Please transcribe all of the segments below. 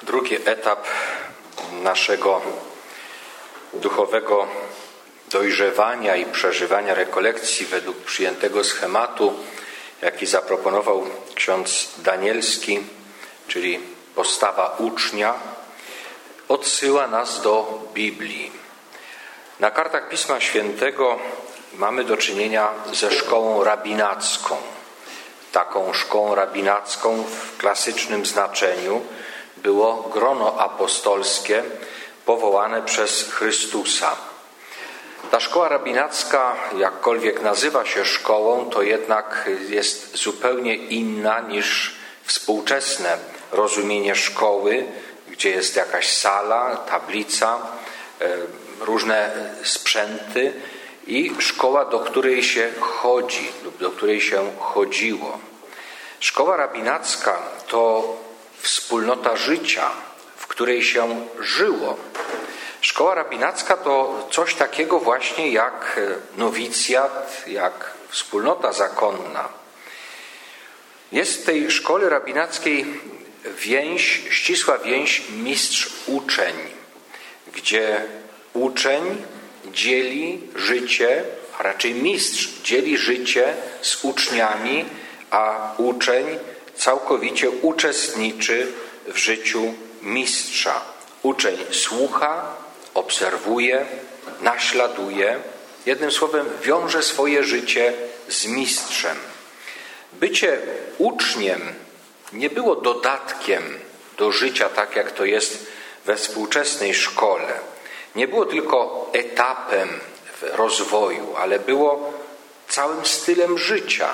drugi etap naszego duchowego dojrzewania i przeżywania rekolekcji według przyjętego schematu, jaki zaproponował ksiądz Danielski, czyli postawa ucznia, odsyła nas do Biblii. Na kartach Pisma Świętego mamy do czynienia ze szkołą rabinacką. Taką szkołą rabinacką w klasycznym znaczeniu było grono apostolskie powołane przez Chrystusa. Ta szkoła rabinacka, jakkolwiek nazywa się szkołą, to jednak jest zupełnie inna niż współczesne rozumienie szkoły, gdzie jest jakaś sala, tablica, różne sprzęty i szkoła, do której się chodzi lub do której się chodziło. Szkoła rabinacka to wspólnota życia, w której się żyło. Szkoła rabinacka to coś takiego właśnie jak nowicjat, jak wspólnota zakonna. Jest w tej szkole rabinackiej ścisła więź mistrz-uczeń, gdzie uczeń dzieli życie, a raczej mistrz dzieli życie z uczniami, a uczeń całkowicie uczestniczy w życiu mistrza. Uczeń słucha, obserwuje, naśladuje, jednym słowem wiąże swoje życie z mistrzem. Bycie uczniem nie było dodatkiem do życia, tak jak to jest we współczesnej szkole. Nie było tylko etapem w rozwoju, ale było całym stylem życia.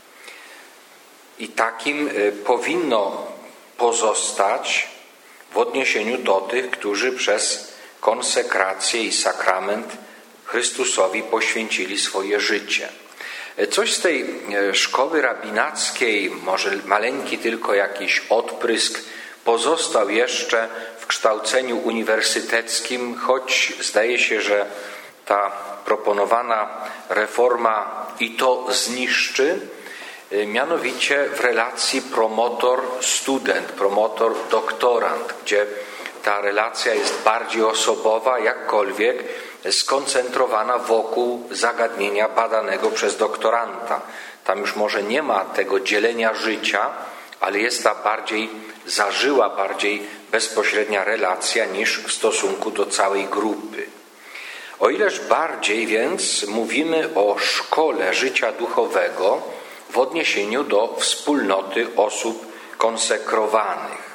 I takim powinno pozostać w odniesieniu do tych, którzy przez konsekrację i sakrament Chrystusowi poświęcili swoje życie. Coś z tej szkoły rabinackiej, może maleńki tylko jakiś odprysk, pozostał jeszcze w kształceniu uniwersyteckim, choć zdaje się, że ta proponowana reforma i to zniszczy, mianowicie w relacji promotor-student, promotor-doktorant, gdzie ta relacja jest bardziej osobowa, jakkolwiek skoncentrowana wokół zagadnienia badanego przez doktoranta. Tam już może nie ma tego dzielenia życia, ale jest ta bardziej zażyła, bardziej bezpośrednia relacja niż w stosunku do całej grupy. O ileż bardziej więc mówimy o szkole życia duchowego w odniesieniu do wspólnoty osób konsekrowanych.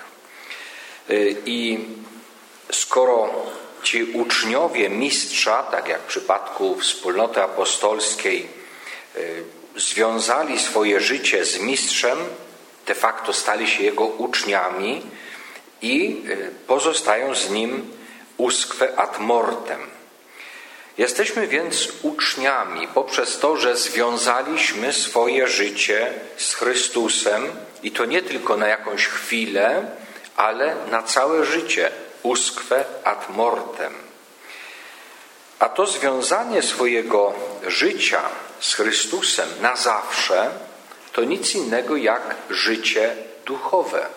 I skoro ci uczniowie mistrza, tak jak w przypadku wspólnoty apostolskiej, związali swoje życie z mistrzem, de facto stali się jego uczniami i pozostają z nim usque ad mortem. Jesteśmy więc uczniami poprzez to, że związaliśmy swoje życie z Chrystusem i to nie tylko na jakąś chwilę, ale na całe życie, usque ad mortem. A to związanie swojego życia z Chrystusem na zawsze to nic innego jak życie duchowe.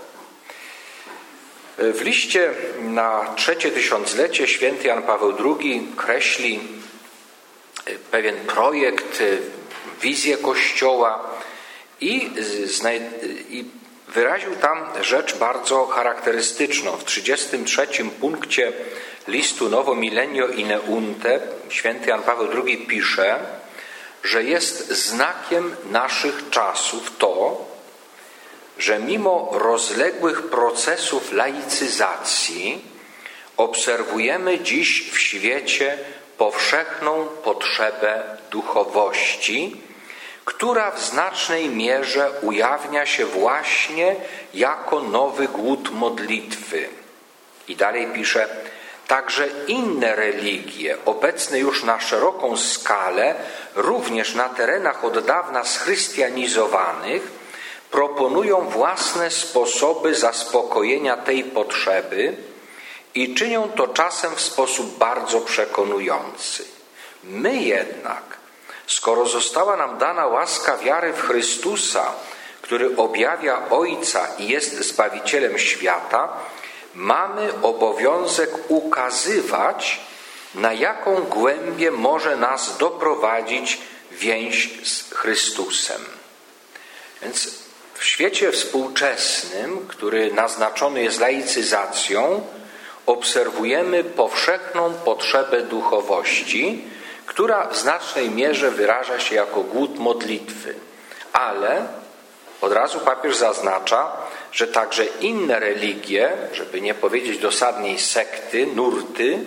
W liście na 3. tysiąclecie święty Jan Paweł II kreśli pewien projekt, wizję Kościoła i wyraził tam rzecz bardzo charakterystyczną. W 33. punkcie listu Novo Millennio Ineunte święty Jan Paweł II pisze, że jest znakiem naszych czasów to, że mimo rozległych procesów laicyzacji obserwujemy dziś w świecie powszechną potrzebę duchowości, która w znacznej mierze ujawnia się właśnie jako nowy głód modlitwy. I dalej pisze, także inne religie, obecne już na szeroką skalę, również na terenach od dawna schrystianizowanych, proponują własne sposoby zaspokojenia tej potrzeby i czynią to czasem w sposób bardzo przekonujący. My jednak, skoro została nam dana łaska wiary w Chrystusa, który objawia Ojca i jest Zbawicielem świata, mamy obowiązek ukazywać, na jaką głębię może nas doprowadzić więź z Chrystusem. Więc w świecie współczesnym, który naznaczony jest laicyzacją, obserwujemy powszechną potrzebę duchowości, która w znacznej mierze wyraża się jako głód modlitwy. Ale od razu papież zaznacza, że także inne religie, żeby nie powiedzieć dosadniej sekty, nurty,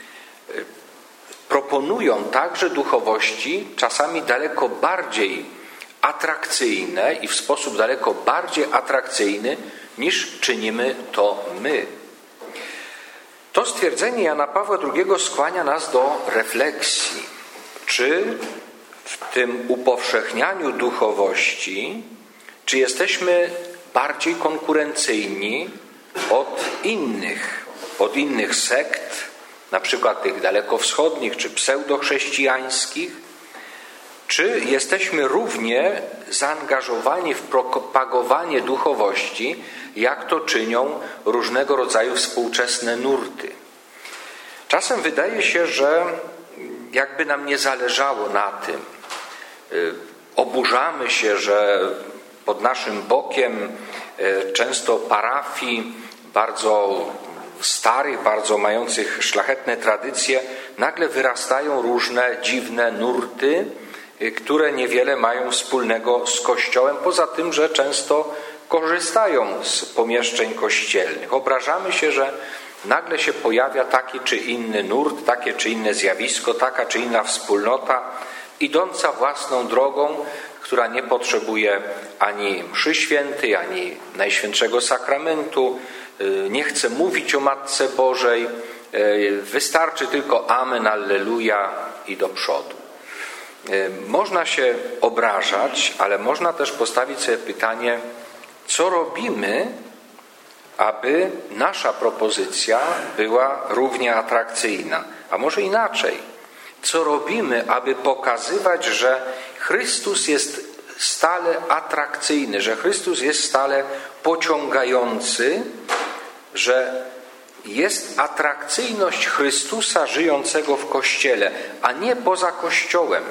proponują także duchowości czasami daleko bardziej atrakcyjne i w sposób daleko bardziej atrakcyjny niż czynimy to my. To stwierdzenie Jana Pawła II skłania nas do refleksji, czy w tym upowszechnianiu duchowości, czy jesteśmy bardziej konkurencyjni od innych sekt, na przykład tych dalekowschodnich czy pseudochrześcijańskich, czy jesteśmy równie zaangażowani w propagowanie duchowości, jak to czynią różnego rodzaju współczesne nurty. Czasem wydaje się, że jakby nam nie zależało na tym. Oburzamy się, że pod naszym bokiem często parafii bardzo starych, bardzo mających szlachetne tradycje, nagle wyrastają różne dziwne nurty, które niewiele mają wspólnego z Kościołem, poza tym, że często korzystają z pomieszczeń kościelnych. Obrażamy się, że nagle się pojawia taki czy inny nurt, takie czy inne zjawisko, taka czy inna wspólnota, idąca własną drogą, która nie potrzebuje ani mszy świętej, ani Najświętszego Sakramentu, nie chce mówić o Matce Bożej, wystarczy tylko amen, alleluja i do przodu. Można się obrażać, ale można też postawić sobie pytanie, co robimy, aby nasza propozycja była równie atrakcyjna, a może inaczej. Co robimy, aby pokazywać, że Chrystus jest stale atrakcyjny, że Chrystus jest stale pociągający, że jest atrakcyjność Chrystusa żyjącego w Kościele, a nie poza Kościołem,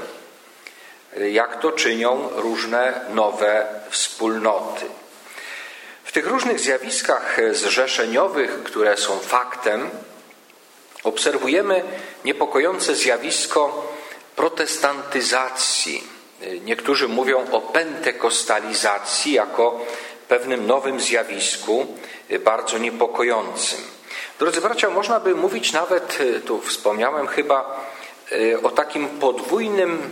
jak to czynią różne nowe wspólnoty. W tych różnych zjawiskach zrzeszeniowych, które są faktem, obserwujemy niepokojące zjawisko protestantyzacji. Niektórzy mówią o pentekostalizacji jako pewnym nowym zjawisku, bardzo niepokojącym. Drodzy bracia, można by mówić nawet, tu wspomniałem chyba, o takim podwójnym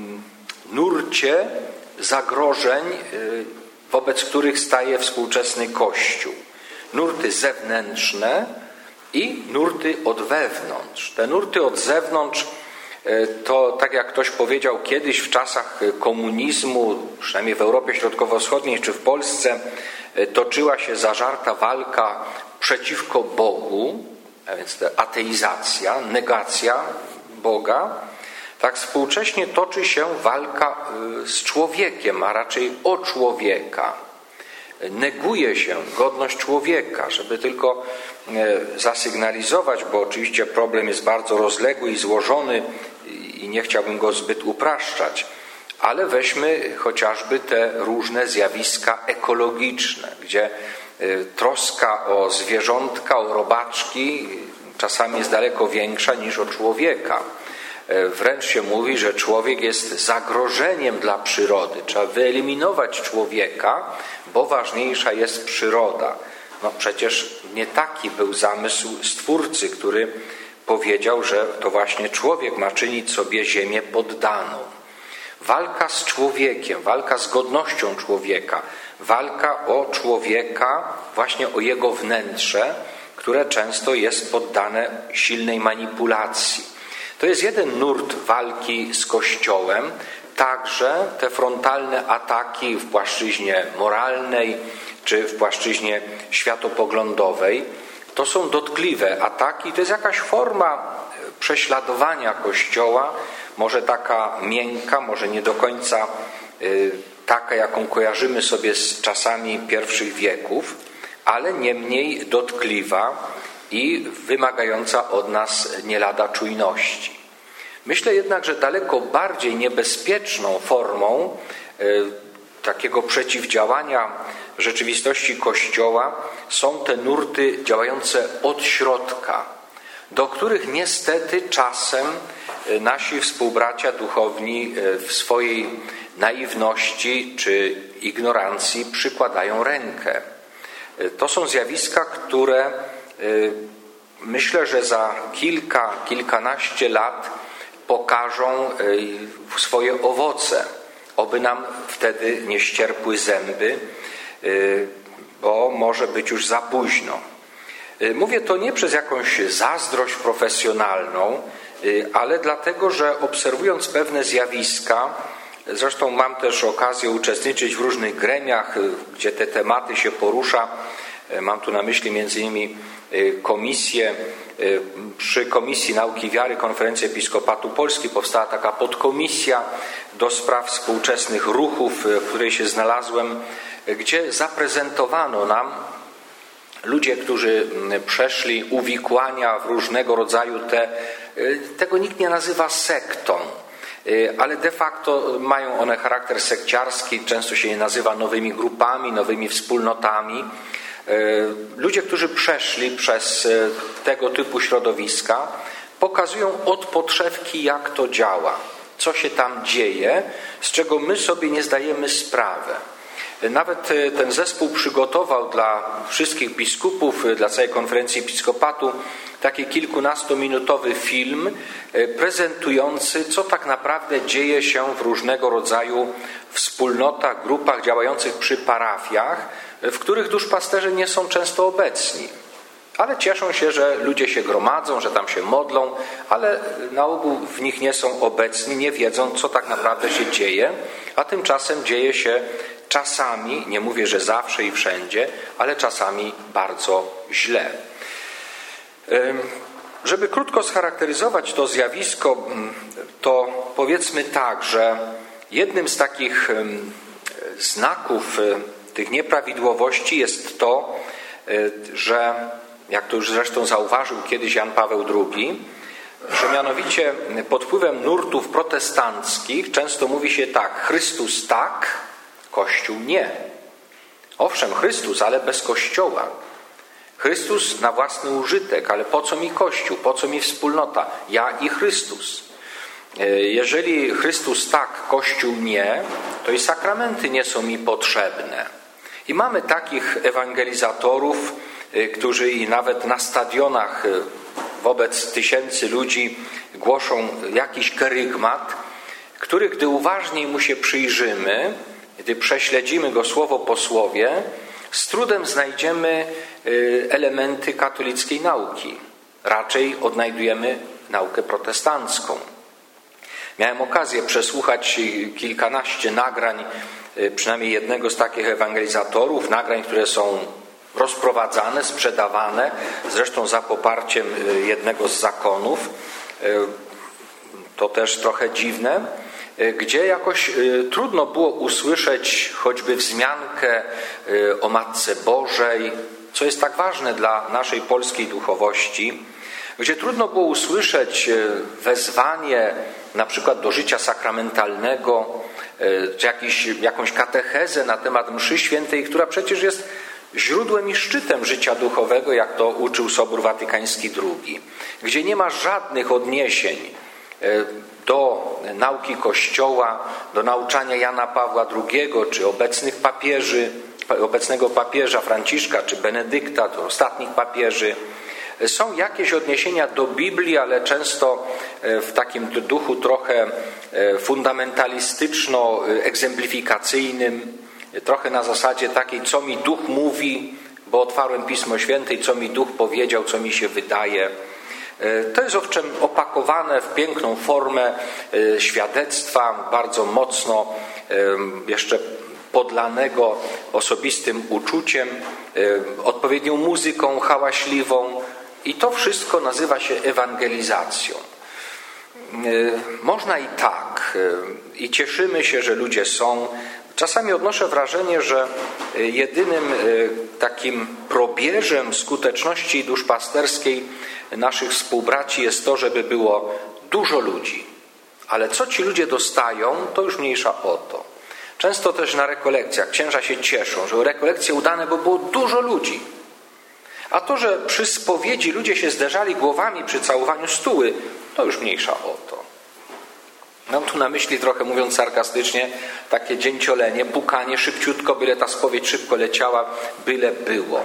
nurcie zagrożeń, wobec których staje współczesny Kościół. Nurty zewnętrzne i nurty od wewnątrz. Te nurty od zewnątrz to, tak jak ktoś powiedział kiedyś w czasach komunizmu, przynajmniej w Europie Środkowo-Wschodniej czy w Polsce, toczyła się zażarta walka przeciwko Bogu, a więc ateizacja, negacja Boga. Tak współcześnie toczy się walka z człowiekiem, a raczej o człowieka. Neguje się godność człowieka, żeby tylko zasygnalizować, bo oczywiście problem jest bardzo rozległy i złożony i nie chciałbym go zbyt upraszczać, ale weźmy chociażby te różne zjawiska ekologiczne, gdzie troska o zwierzątka, o robaczki czasami jest daleko większa niż o człowieka. Wręcz się mówi, że człowiek jest zagrożeniem dla przyrody. Trzeba wyeliminować człowieka, bo ważniejsza jest przyroda. No przecież nie taki był zamysł Stwórcy, który powiedział, że to właśnie człowiek ma czynić sobie ziemię poddaną. Walka z człowiekiem, walka z godnością człowieka, walka o człowieka, właśnie o jego wnętrze, które często jest poddane silnej manipulacji. To jest jeden nurt walki z Kościołem, także te frontalne ataki w płaszczyźnie moralnej czy w płaszczyźnie światopoglądowej. To są dotkliwe ataki, to jest jakaś forma prześladowania Kościoła, może taka miękka, może nie do końca taka, jaką kojarzymy sobie z czasami pierwszych wieków, ale niemniej dotkliwa i wymagająca od nas nie lada czujności. Myślę jednak, że daleko bardziej niebezpieczną formą takiego przeciwdziałania rzeczywistości Kościoła są te nurty działające od środka, do których niestety czasem nasi współbracia duchowni w swojej naiwności czy ignorancji przykładają rękę. To są zjawiska, które myślę, że za kilkanaście lat pokażą swoje owoce. Oby nam wtedy nie ścierpły zęby, bo może być już za późno. Mówię to nie przez jakąś zazdrość profesjonalną, ale dlatego, że obserwując pewne zjawiska, zresztą mam też okazję uczestniczyć w różnych gremiach, gdzie te tematy się porusza. Mam tu na myśli między innymi komisję, przy Komisji Nauki Wiary Konferencji Episkopatu Polski powstała taka podkomisja do spraw współczesnych ruchów, w której się znalazłem, gdzie zaprezentowano nam ludzie, którzy przeszli uwikłania w różnego rodzaju tego nikt nie nazywa sektą, ale de facto mają one charakter sekciarski, często się je nazywa nowymi grupami, nowymi wspólnotami. Ludzie, którzy przeszli przez tego typu środowiska, pokazują od podszewki, jak to działa, co się tam dzieje, z czego my sobie nie zdajemy sprawy. Nawet ten zespół przygotował dla wszystkich biskupów, dla całej konferencji episkopatu taki kilkunastominutowy film prezentujący, co tak naprawdę dzieje się w różnego rodzaju wspólnotach, grupach działających przy parafiach, w których duszpasterze nie są często obecni. Ale cieszą się, że ludzie się gromadzą, że tam się modlą, ale na ogół w nich nie są obecni, nie wiedzą, co tak naprawdę się dzieje, a tymczasem dzieje się czasami, nie mówię, że zawsze i wszędzie, ale czasami bardzo źle. Żeby krótko scharakteryzować to zjawisko, to powiedzmy tak, że jednym z takich znaków tych nieprawidłowości jest to, że, jak to już zresztą zauważył kiedyś Jan Paweł II, że mianowicie pod wpływem nurtów protestanckich często mówi się tak: Chrystus tak, Kościół nie. Owszem, Chrystus, ale bez Kościoła. Chrystus na własny użytek, ale po co mi Kościół, po co mi wspólnota? Ja i Chrystus. Jeżeli Chrystus tak, Kościół nie, to i sakramenty nie są mi potrzebne. I mamy takich ewangelizatorów, którzy i nawet na stadionach wobec tysięcy ludzi głoszą jakiś kerygmat, który, gdy uważniej mu się przyjrzymy, gdy prześledzimy go słowo po słowie, z trudem znajdziemy elementy katolickiej nauki. Raczej odnajdujemy naukę protestancką. Miałem okazję przesłuchać kilkanaście nagrań, przynajmniej jednego z takich ewangelizatorów, nagrań, które są rozprowadzane, sprzedawane, zresztą za poparciem jednego z zakonów. To też trochę dziwne, gdzie jakoś trudno było usłyszeć choćby wzmiankę o Matce Bożej, co jest tak ważne dla naszej polskiej duchowości, gdzie trudno było usłyszeć wezwanie na przykład do życia sakramentalnego, czy jakąś katechezę na temat mszy świętej, która przecież jest źródłem i szczytem życia duchowego, jak to uczył Sobór Watykański II, gdzie nie ma żadnych odniesień do nauki Kościoła, do nauczania Jana Pawła II, czy obecnego papieża Franciszka, czy Benedykta, do ostatnich papieży. Są jakieś odniesienia do Biblii, ale często w takim duchu trochę fundamentalistyczno-egzemplifikacyjnym, trochę na zasadzie takiej, co mi Duch mówi, bo otwarłem Pismo Święte i co mi Duch powiedział, co mi się wydaje. To jest owszem opakowane w piękną formę świadectwa, bardzo mocno jeszcze podlanego osobistym uczuciem, odpowiednią muzyką hałaśliwą, i to wszystko nazywa się ewangelizacją. Można i tak, i cieszymy się, że ludzie są Czasami odnoszę wrażenie, że jedynym takim probierzem skuteczności duszpasterskiej naszych współbraci jest to, żeby było dużo ludzi. Ale co ci ludzie dostają, to już mniejsza o to. Często też na rekolekcjach księża się cieszą, że rekolekcje udane, bo było dużo ludzi. A to, że przy spowiedzi ludzie się zderzali głowami przy całowaniu stóły, to już mniejsza o to. Mam tu na myśli, trochę mówiąc sarkastycznie, takie dzięciolenie, pukanie szybciutko, byle ta spowiedź szybko leciała, byle było.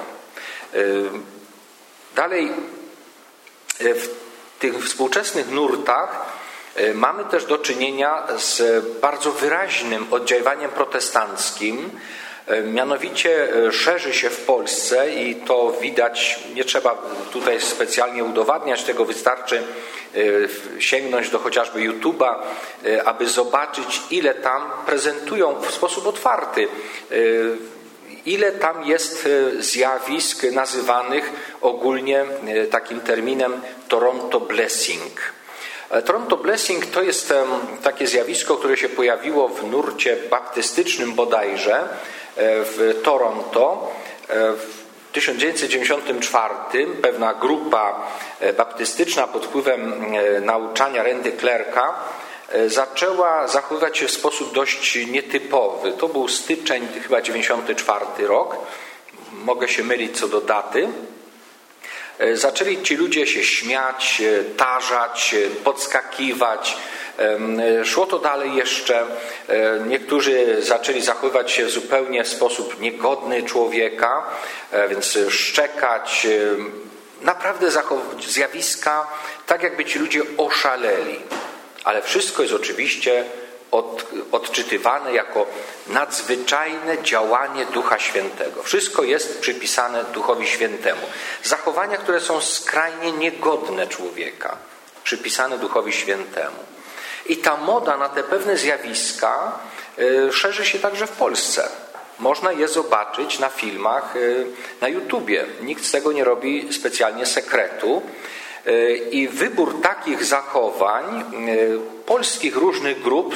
Dalej, w tych współczesnych nurtach mamy też do czynienia z bardzo wyraźnym oddziaływaniem protestanckim. Mianowicie szerzy się w Polsce i to widać, nie trzeba tutaj specjalnie udowadniać tego, wystarczy sięgnąć do chociażby YouTube'a, aby zobaczyć, ile tam prezentują w sposób otwarty, ile tam jest zjawisk nazywanych ogólnie takim terminem Toronto Blessing. Toronto Blessing to jest takie zjawisko, które się pojawiło w nurcie baptystycznym bodajże w Toronto w 1994. Pewna grupa baptystyczna pod wpływem nauczania Randy Clarka zaczęła zachowywać się w sposób dość nietypowy. To był styczeń chyba 94 rok. Mogę się mylić co do daty. Zaczęli ci ludzie się śmiać, tarzać, podskakiwać. Szło to dalej jeszcze. Niektórzy zaczęli zachowywać się w zupełnie sposób niegodny człowieka, więc szczekać. Naprawdę zjawiska, tak jakby ci ludzie oszaleli. Ale wszystko jest oczywiście odczytywane jako nadzwyczajne działanie Ducha Świętego. Wszystko jest przypisane Duchowi Świętemu. Zachowania, które są skrajnie niegodne człowieka, przypisane Duchowi Świętemu. I ta moda na te pewne zjawiska szerzy się także w Polsce. Można je zobaczyć na filmach na YouTubie. Nikt z tego nie robi specjalnie sekretu. I wybór takich zachowań polskich różnych grup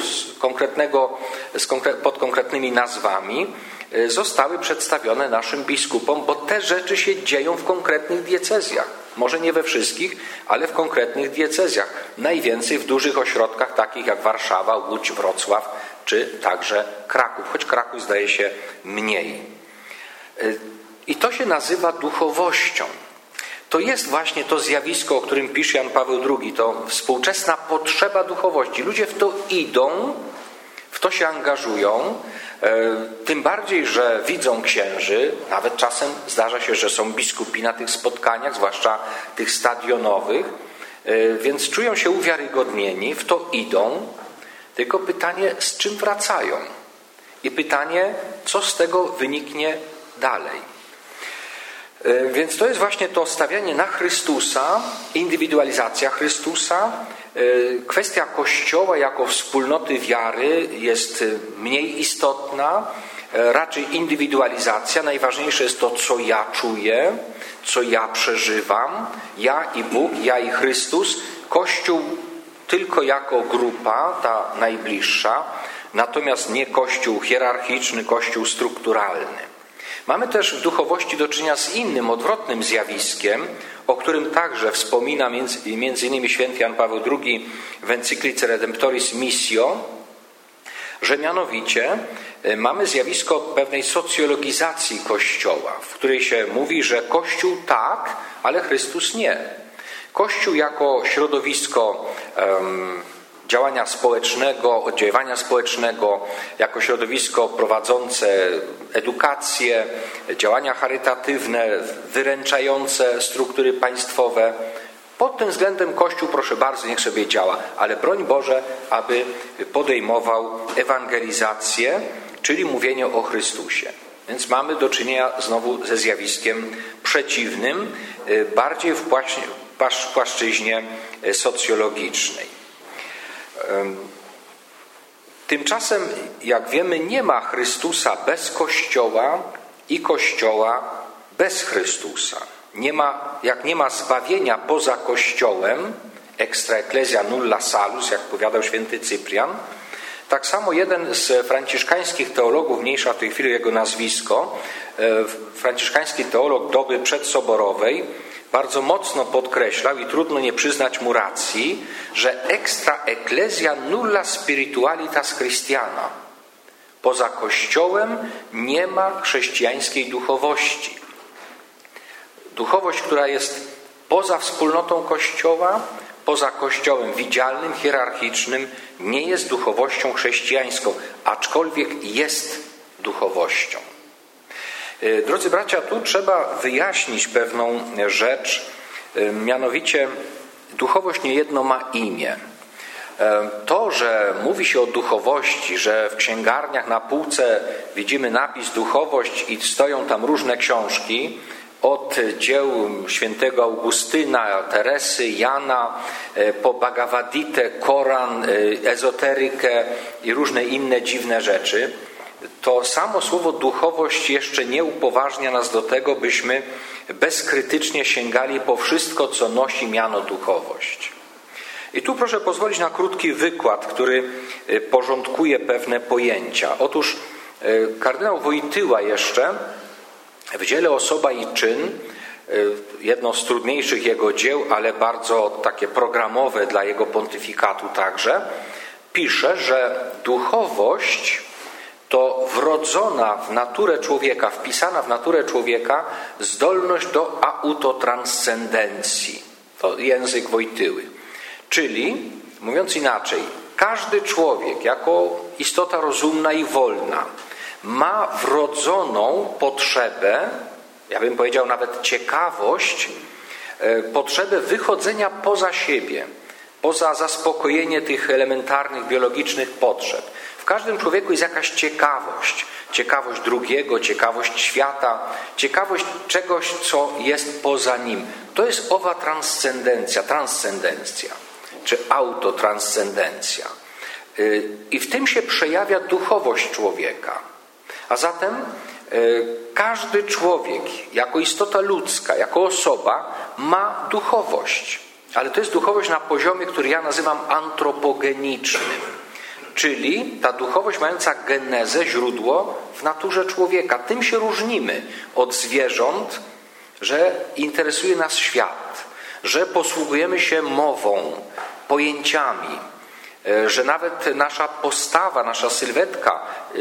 pod konkretnymi nazwami zostały przedstawione naszym biskupom, bo te rzeczy się dzieją w konkretnych diecezjach. Może nie we wszystkich, ale w konkretnych diecezjach. Najwięcej w dużych ośrodkach takich jak Warszawa, Łódź, Wrocław czy także Kraków, choć Kraków zdaje się mniej. I to się nazywa duchowością. To jest właśnie to zjawisko, o którym pisze Jan Paweł II, to współczesna potrzeba duchowości. Ludzie w to idą, w to się angażują, tym bardziej, że widzą księży, nawet czasem zdarza się, że są biskupi na tych spotkaniach, zwłaszcza tych stadionowych, więc czują się uwiarygodnieni, w to idą, tylko pytanie, z czym wracają? I pytanie, co z tego wyniknie dalej? Więc to jest właśnie to stawianie na Chrystusa, indywidualizacja Chrystusa. Kwestia Kościoła jako wspólnoty wiary jest mniej istotna, raczej indywidualizacja. Najważniejsze jest to, co ja czuję, co ja przeżywam. Ja i Bóg, ja i Chrystus. Kościół tylko jako grupa, ta najbliższa, natomiast nie Kościół hierarchiczny, Kościół strukturalny. Mamy też w duchowości do czynienia z innym, odwrotnym zjawiskiem, o którym także wspomina między innymi święty Jan Paweł II w encyklice Redemptoris Missio, że mianowicie mamy zjawisko pewnej socjologizacji Kościoła, w której się mówi, że Kościół tak, ale Chrystus nie. Kościół jako środowisko działania społecznego, oddziaływania społecznego, jako środowisko prowadzące edukację, działania charytatywne, wyręczające struktury państwowe. Pod tym względem Kościół, proszę bardzo, niech sobie działa, ale broń Boże, aby podejmował ewangelizację, czyli mówienie o Chrystusie. Więc mamy do czynienia znowu ze zjawiskiem przeciwnym, bardziej w płaszczyźnie socjologicznej. Tymczasem, jak wiemy, nie ma Chrystusa bez Kościoła i Kościoła bez Chrystusa. Jak nie ma zbawienia poza Kościołem, extra ecclesia nulla salus, jak powiadał święty Cyprian, Tak samo jeden z franciszkańskich teologów, mniejsza w tej chwili jego nazwisko, franciszkański teolog doby przedsoborowej, bardzo mocno podkreślał i trudno nie przyznać mu racji, że extra ecclesia nulla spiritualitas Christiana. Poza Kościołem nie ma chrześcijańskiej duchowości. Duchowość, która jest poza wspólnotą Kościoła, poza Kościołem widzialnym, hierarchicznym, nie jest duchowością chrześcijańską, aczkolwiek jest duchowością. Drodzy bracia, tu trzeba wyjaśnić pewną rzecz, mianowicie duchowość niejedno ma imię. To, że mówi się o duchowości, że w księgarniach na półce widzimy napis duchowość i stoją tam różne książki, od dzieł świętego Augustyna, Teresy, Jana, po Bhagavad Gitę, Koran, ezoterykę i różne inne dziwne rzeczy, to samo słowo duchowość jeszcze nie upoważnia nas do tego, byśmy bezkrytycznie sięgali po wszystko, co nosi miano duchowość. I tu proszę pozwolić na krótki wykład, który porządkuje pewne pojęcia. Otóż kardynał Wojtyła jeszcze w dziele Osoba i czyn, jedno z trudniejszych jego dzieł, ale bardzo takie programowe dla jego pontyfikatu także, pisze, że duchowość to wrodzona w naturę człowieka, wpisana w naturę człowieka zdolność do autotranscendencji. To język Wojtyły. Czyli, mówiąc inaczej, każdy człowiek jako istota rozumna i wolna ma wrodzoną potrzebę, ja bym powiedział nawet ciekawość, potrzebę wychodzenia poza siebie, poza zaspokojenie tych elementarnych, biologicznych potrzeb. W każdym człowieku jest jakaś ciekawość. Ciekawość drugiego, ciekawość świata, ciekawość czegoś, co jest poza nim. To jest owa transcendencja, czy autotranscendencja. I w tym się przejawia duchowość człowieka. A zatem każdy człowiek, jako istota ludzka, jako osoba, ma duchowość. Ale to jest duchowość na poziomie, który ja nazywam antropogenicznym. Czyli ta duchowość mająca genezę, źródło w naturze człowieka. Tym się różnimy od zwierząt, że interesuje nas świat, że posługujemy się mową, pojęciami, że nawet nasza postawa, nasza sylwetka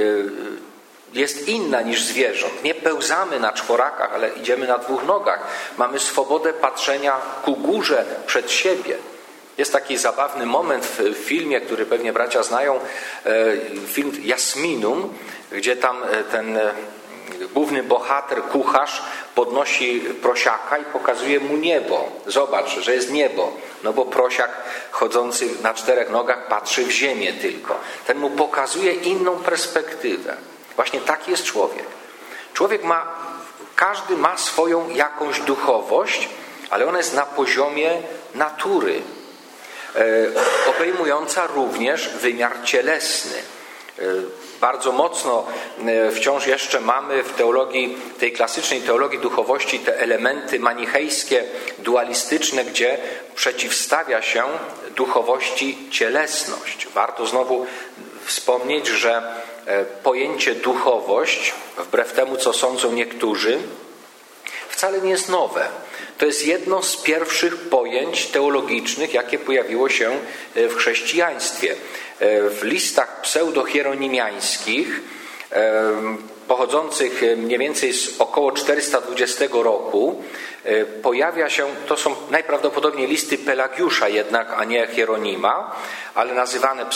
jest inna niż zwierząt. Nie pełzamy na czworakach, ale idziemy na dwóch nogach. Mamy swobodę patrzenia ku górze, przed siebie. Jest taki zabawny moment w filmie, który pewnie bracia znają, film Jasminum, gdzie tam ten główny bohater, kucharz, podnosi prosiaka i pokazuje mu niebo. Zobacz, że jest niebo. No bo prosiak chodzący na czterech nogach patrzy w ziemię tylko. Ten mu pokazuje inną perspektywę. Właśnie taki jest człowiek. Każdy ma swoją jakąś duchowość, ale ona jest na poziomie natury, obejmująca również wymiar cielesny. Bardzo mocno wciąż jeszcze mamy w teologii, tej klasycznej teologii duchowości te elementy manichejskie, dualistyczne, gdzie przeciwstawia się duchowości cielesność. Warto znowu wspomnieć, że pojęcie duchowość, wbrew temu co sądzą niektórzy, wcale nie jest nowe. To jest jedno z pierwszych pojęć teologicznych, jakie pojawiło się w chrześcijaństwie. W listach pseudohieronimiańskich, pochodzących mniej więcej z około 420 roku, pojawia się, to są najprawdopodobniej listy Pelagiusza jednak, a nie Hieronima, ale nazywane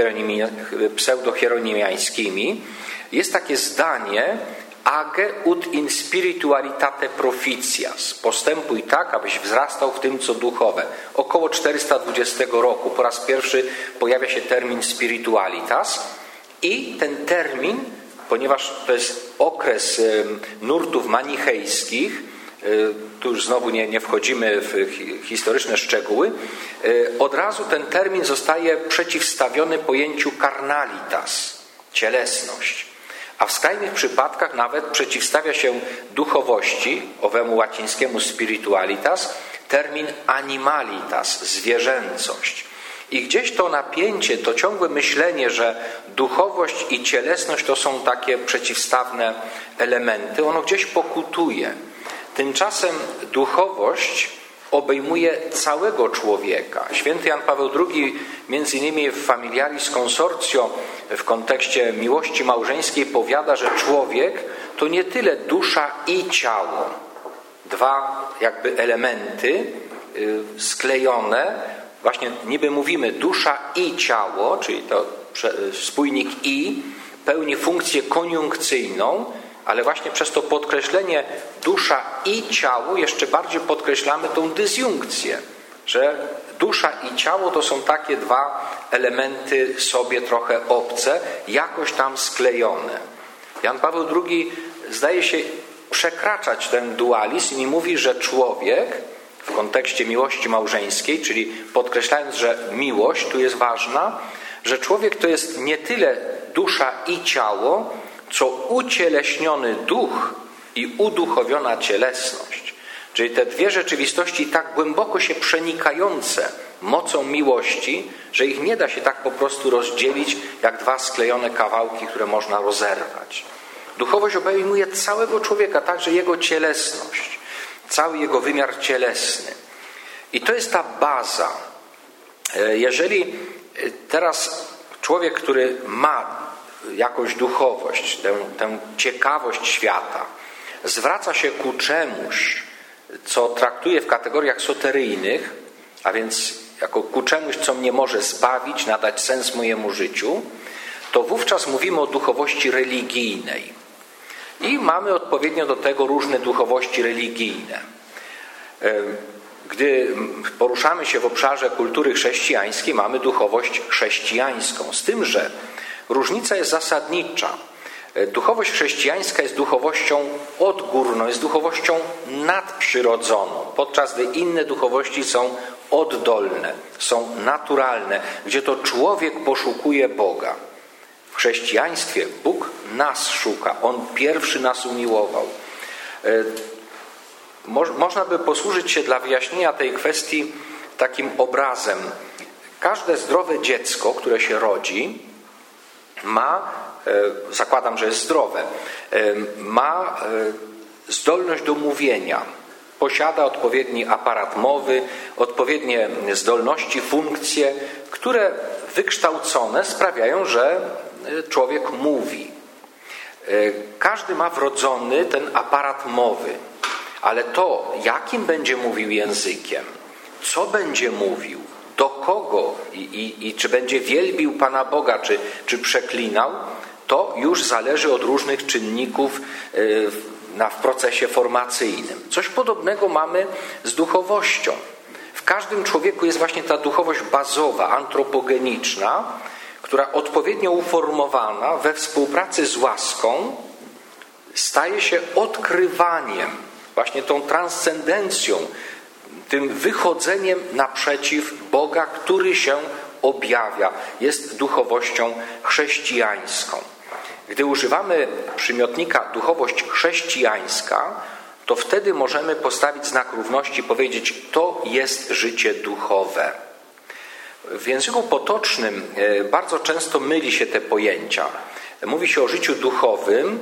pseudohieronimiańskimi. Jest takie zdanie: age ut in spiritualitate proficias. Postępuj tak, abyś wzrastał w tym, co duchowe. Około 420 roku po raz pierwszy pojawia się termin spiritualitas i ten termin, ponieważ to jest okres nurtów manichejskich, tu już znowu nie wchodzimy w historyczne szczegóły, od razu ten termin zostaje przeciwstawiony pojęciu carnalitas, cielesność. A w skrajnych przypadkach nawet przeciwstawia się duchowości, owemu łacińskiemu spiritualitas, termin animalitas, zwierzęcość. I gdzieś to napięcie, to ciągłe myślenie, że duchowość i cielesność to są takie przeciwstawne elementy, ono gdzieś pokutuje. Tymczasem duchowość obejmuje całego człowieka. Święty Jan Paweł II, między innymi w Familiaris Consortio, w kontekście miłości małżeńskiej powiada, że człowiek to nie tyle dusza i ciało. Dwa jakby elementy sklejone, właśnie niby mówimy dusza i ciało, czyli to spójnik i pełni funkcję koniunkcyjną, ale właśnie przez to podkreślenie dusza i ciało jeszcze bardziej podkreślamy tą dysjunkcję, że dusza i ciało to są takie dwa elementy sobie trochę obce, jakoś tam sklejone. Jan Paweł II zdaje się przekraczać ten dualizm i mówi, że człowiek w kontekście miłości małżeńskiej, czyli podkreślając, że miłość tu jest ważna, że człowiek to jest nie tyle dusza i ciało, co ucieleśniony duch i uduchowiona cielesność. Czyli te dwie rzeczywistości tak głęboko się przenikające mocą miłości, że ich nie da się tak po prostu rozdzielić jak dwa sklejone kawałki, które można rozerwać. Duchowość obejmuje całego człowieka, także jego cielesność, cały jego wymiar cielesny. I to jest ta baza. Jeżeli teraz człowiek, który ma jakąś duchowość, tę ciekawość świata, zwraca się ku czemuś, co traktuje w kategoriach soteryjnych, a więc jako ku czemuś, co mnie może zbawić, nadać sens mojemu życiu, to wówczas mówimy o duchowości religijnej. I mamy odpowiednio do tego różne duchowości religijne. Gdy poruszamy się w obszarze kultury chrześcijańskiej, mamy duchowość chrześcijańską. Z tym, że różnica jest zasadnicza. Duchowość chrześcijańska jest duchowością odgórną, jest duchowością nadprzyrodzoną, podczas gdy inne duchowości są oddolne, są naturalne, gdzie to człowiek poszukuje Boga. W chrześcijaństwie Bóg nas szuka, On pierwszy nas umiłował. Można by posłużyć się dla wyjaśnienia tej kwestii takim obrazem. Każde zdrowe dziecko, które się rodzi, ma, zakładam, że jest zdrowe, ma zdolność do mówienia, posiada odpowiedni aparat mowy, odpowiednie zdolności, funkcje, które wykształcone sprawiają, że człowiek mówi. Każdy ma wrodzony ten aparat mowy, ale to, jakim będzie mówił językiem, co będzie mówił, do kogo i czy będzie wielbił Pana Boga, czy przeklinał, to już zależy od różnych czynników w procesie formacyjnym. Coś podobnego mamy z duchowością. W każdym człowieku jest właśnie ta duchowość bazowa, antropogeniczna, która odpowiednio uformowana we współpracy z łaską staje się odkrywaniem, właśnie tą transcendencją, tym wychodzeniem naprzeciw Boga, który się objawia. Jest duchowością chrześcijańską. Gdy używamy przymiotnika duchowość chrześcijańska, to wtedy możemy postawić znak równości i powiedzieć, to jest życie duchowe. W języku potocznym bardzo często myli się te pojęcia. Mówi się o życiu duchowym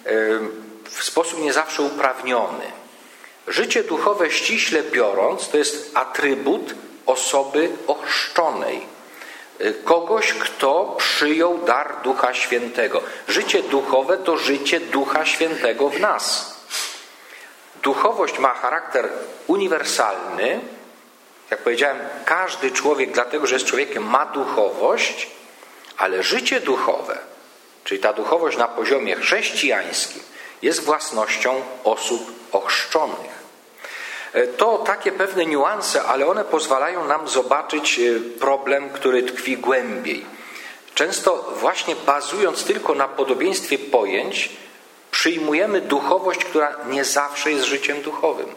w sposób nie zawsze uprawniony. Życie duchowe, ściśle biorąc, to jest atrybut osoby ochrzczonej. Kogoś, kto przyjął dar Ducha Świętego. Życie duchowe to życie Ducha Świętego w nas. Duchowość ma charakter uniwersalny. Jak powiedziałem, każdy człowiek, dlatego że jest człowiekiem, ma duchowość, ale życie duchowe, czyli ta duchowość na poziomie chrześcijańskim, jest własnością osób ochrzczonych. To takie pewne niuanse, ale one pozwalają nam zobaczyć problem, który tkwi głębiej. Często właśnie bazując tylko na podobieństwie pojęć, przyjmujemy duchowość, która nie zawsze jest życiem duchowym.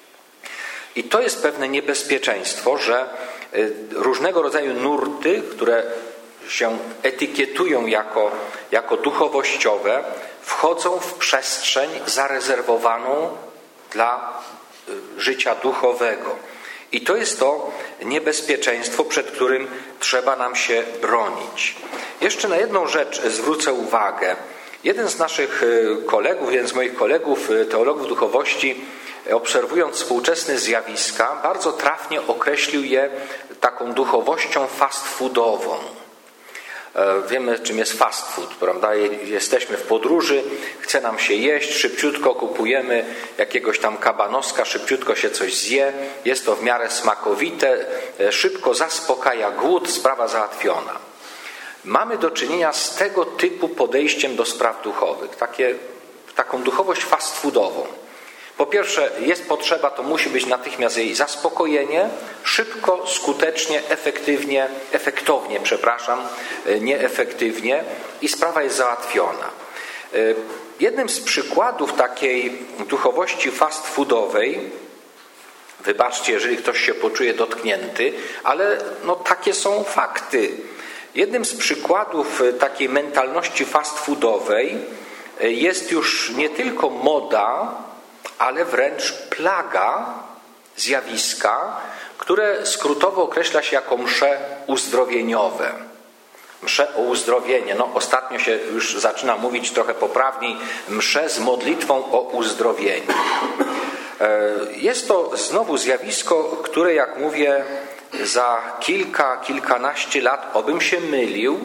I to jest pewne niebezpieczeństwo, że różnego rodzaju nurty, które się etykietują jako duchowościowe, wchodzą w przestrzeń zarezerwowaną dla życia duchowego. I to jest to niebezpieczeństwo, przed którym trzeba nam się bronić. Jeszcze na jedną rzecz zwrócę uwagę. Jeden z naszych kolegów, jeden z moich kolegów, teologów duchowości, obserwując współczesne zjawiska, bardzo trafnie określił je taką duchowością fast foodową. Wiemy, czym jest fast food, prawda? Jesteśmy w podróży, chce nam się jeść, szybciutko kupujemy jakiegoś tam kabanoska, szybciutko się coś zje, jest to w miarę smakowite, szybko zaspokaja głód, sprawa załatwiona. Mamy do czynienia z tego typu podejściem do spraw duchowych, taką duchowość fast foodową. Po pierwsze, jest potrzeba, to musi być natychmiast jej zaspokojenie, szybko, skutecznie, efektownie, nieefektywnie i sprawa jest załatwiona. Jednym z przykładów takiej duchowości fast foodowej, wybaczcie, jeżeli ktoś się poczuje dotknięty, ale takie są fakty. Jednym z przykładów takiej mentalności fast foodowej jest już nie tylko moda, ale wręcz plaga, zjawiska, które skrótowo określa się jako msze uzdrowieniowe. Msze o uzdrowienie. Ostatnio się już zaczyna mówić trochę poprawniej, msze z modlitwą o uzdrowienie. Jest to znowu zjawisko, które, jak mówię, za kilkanaście lat, obym się mylił,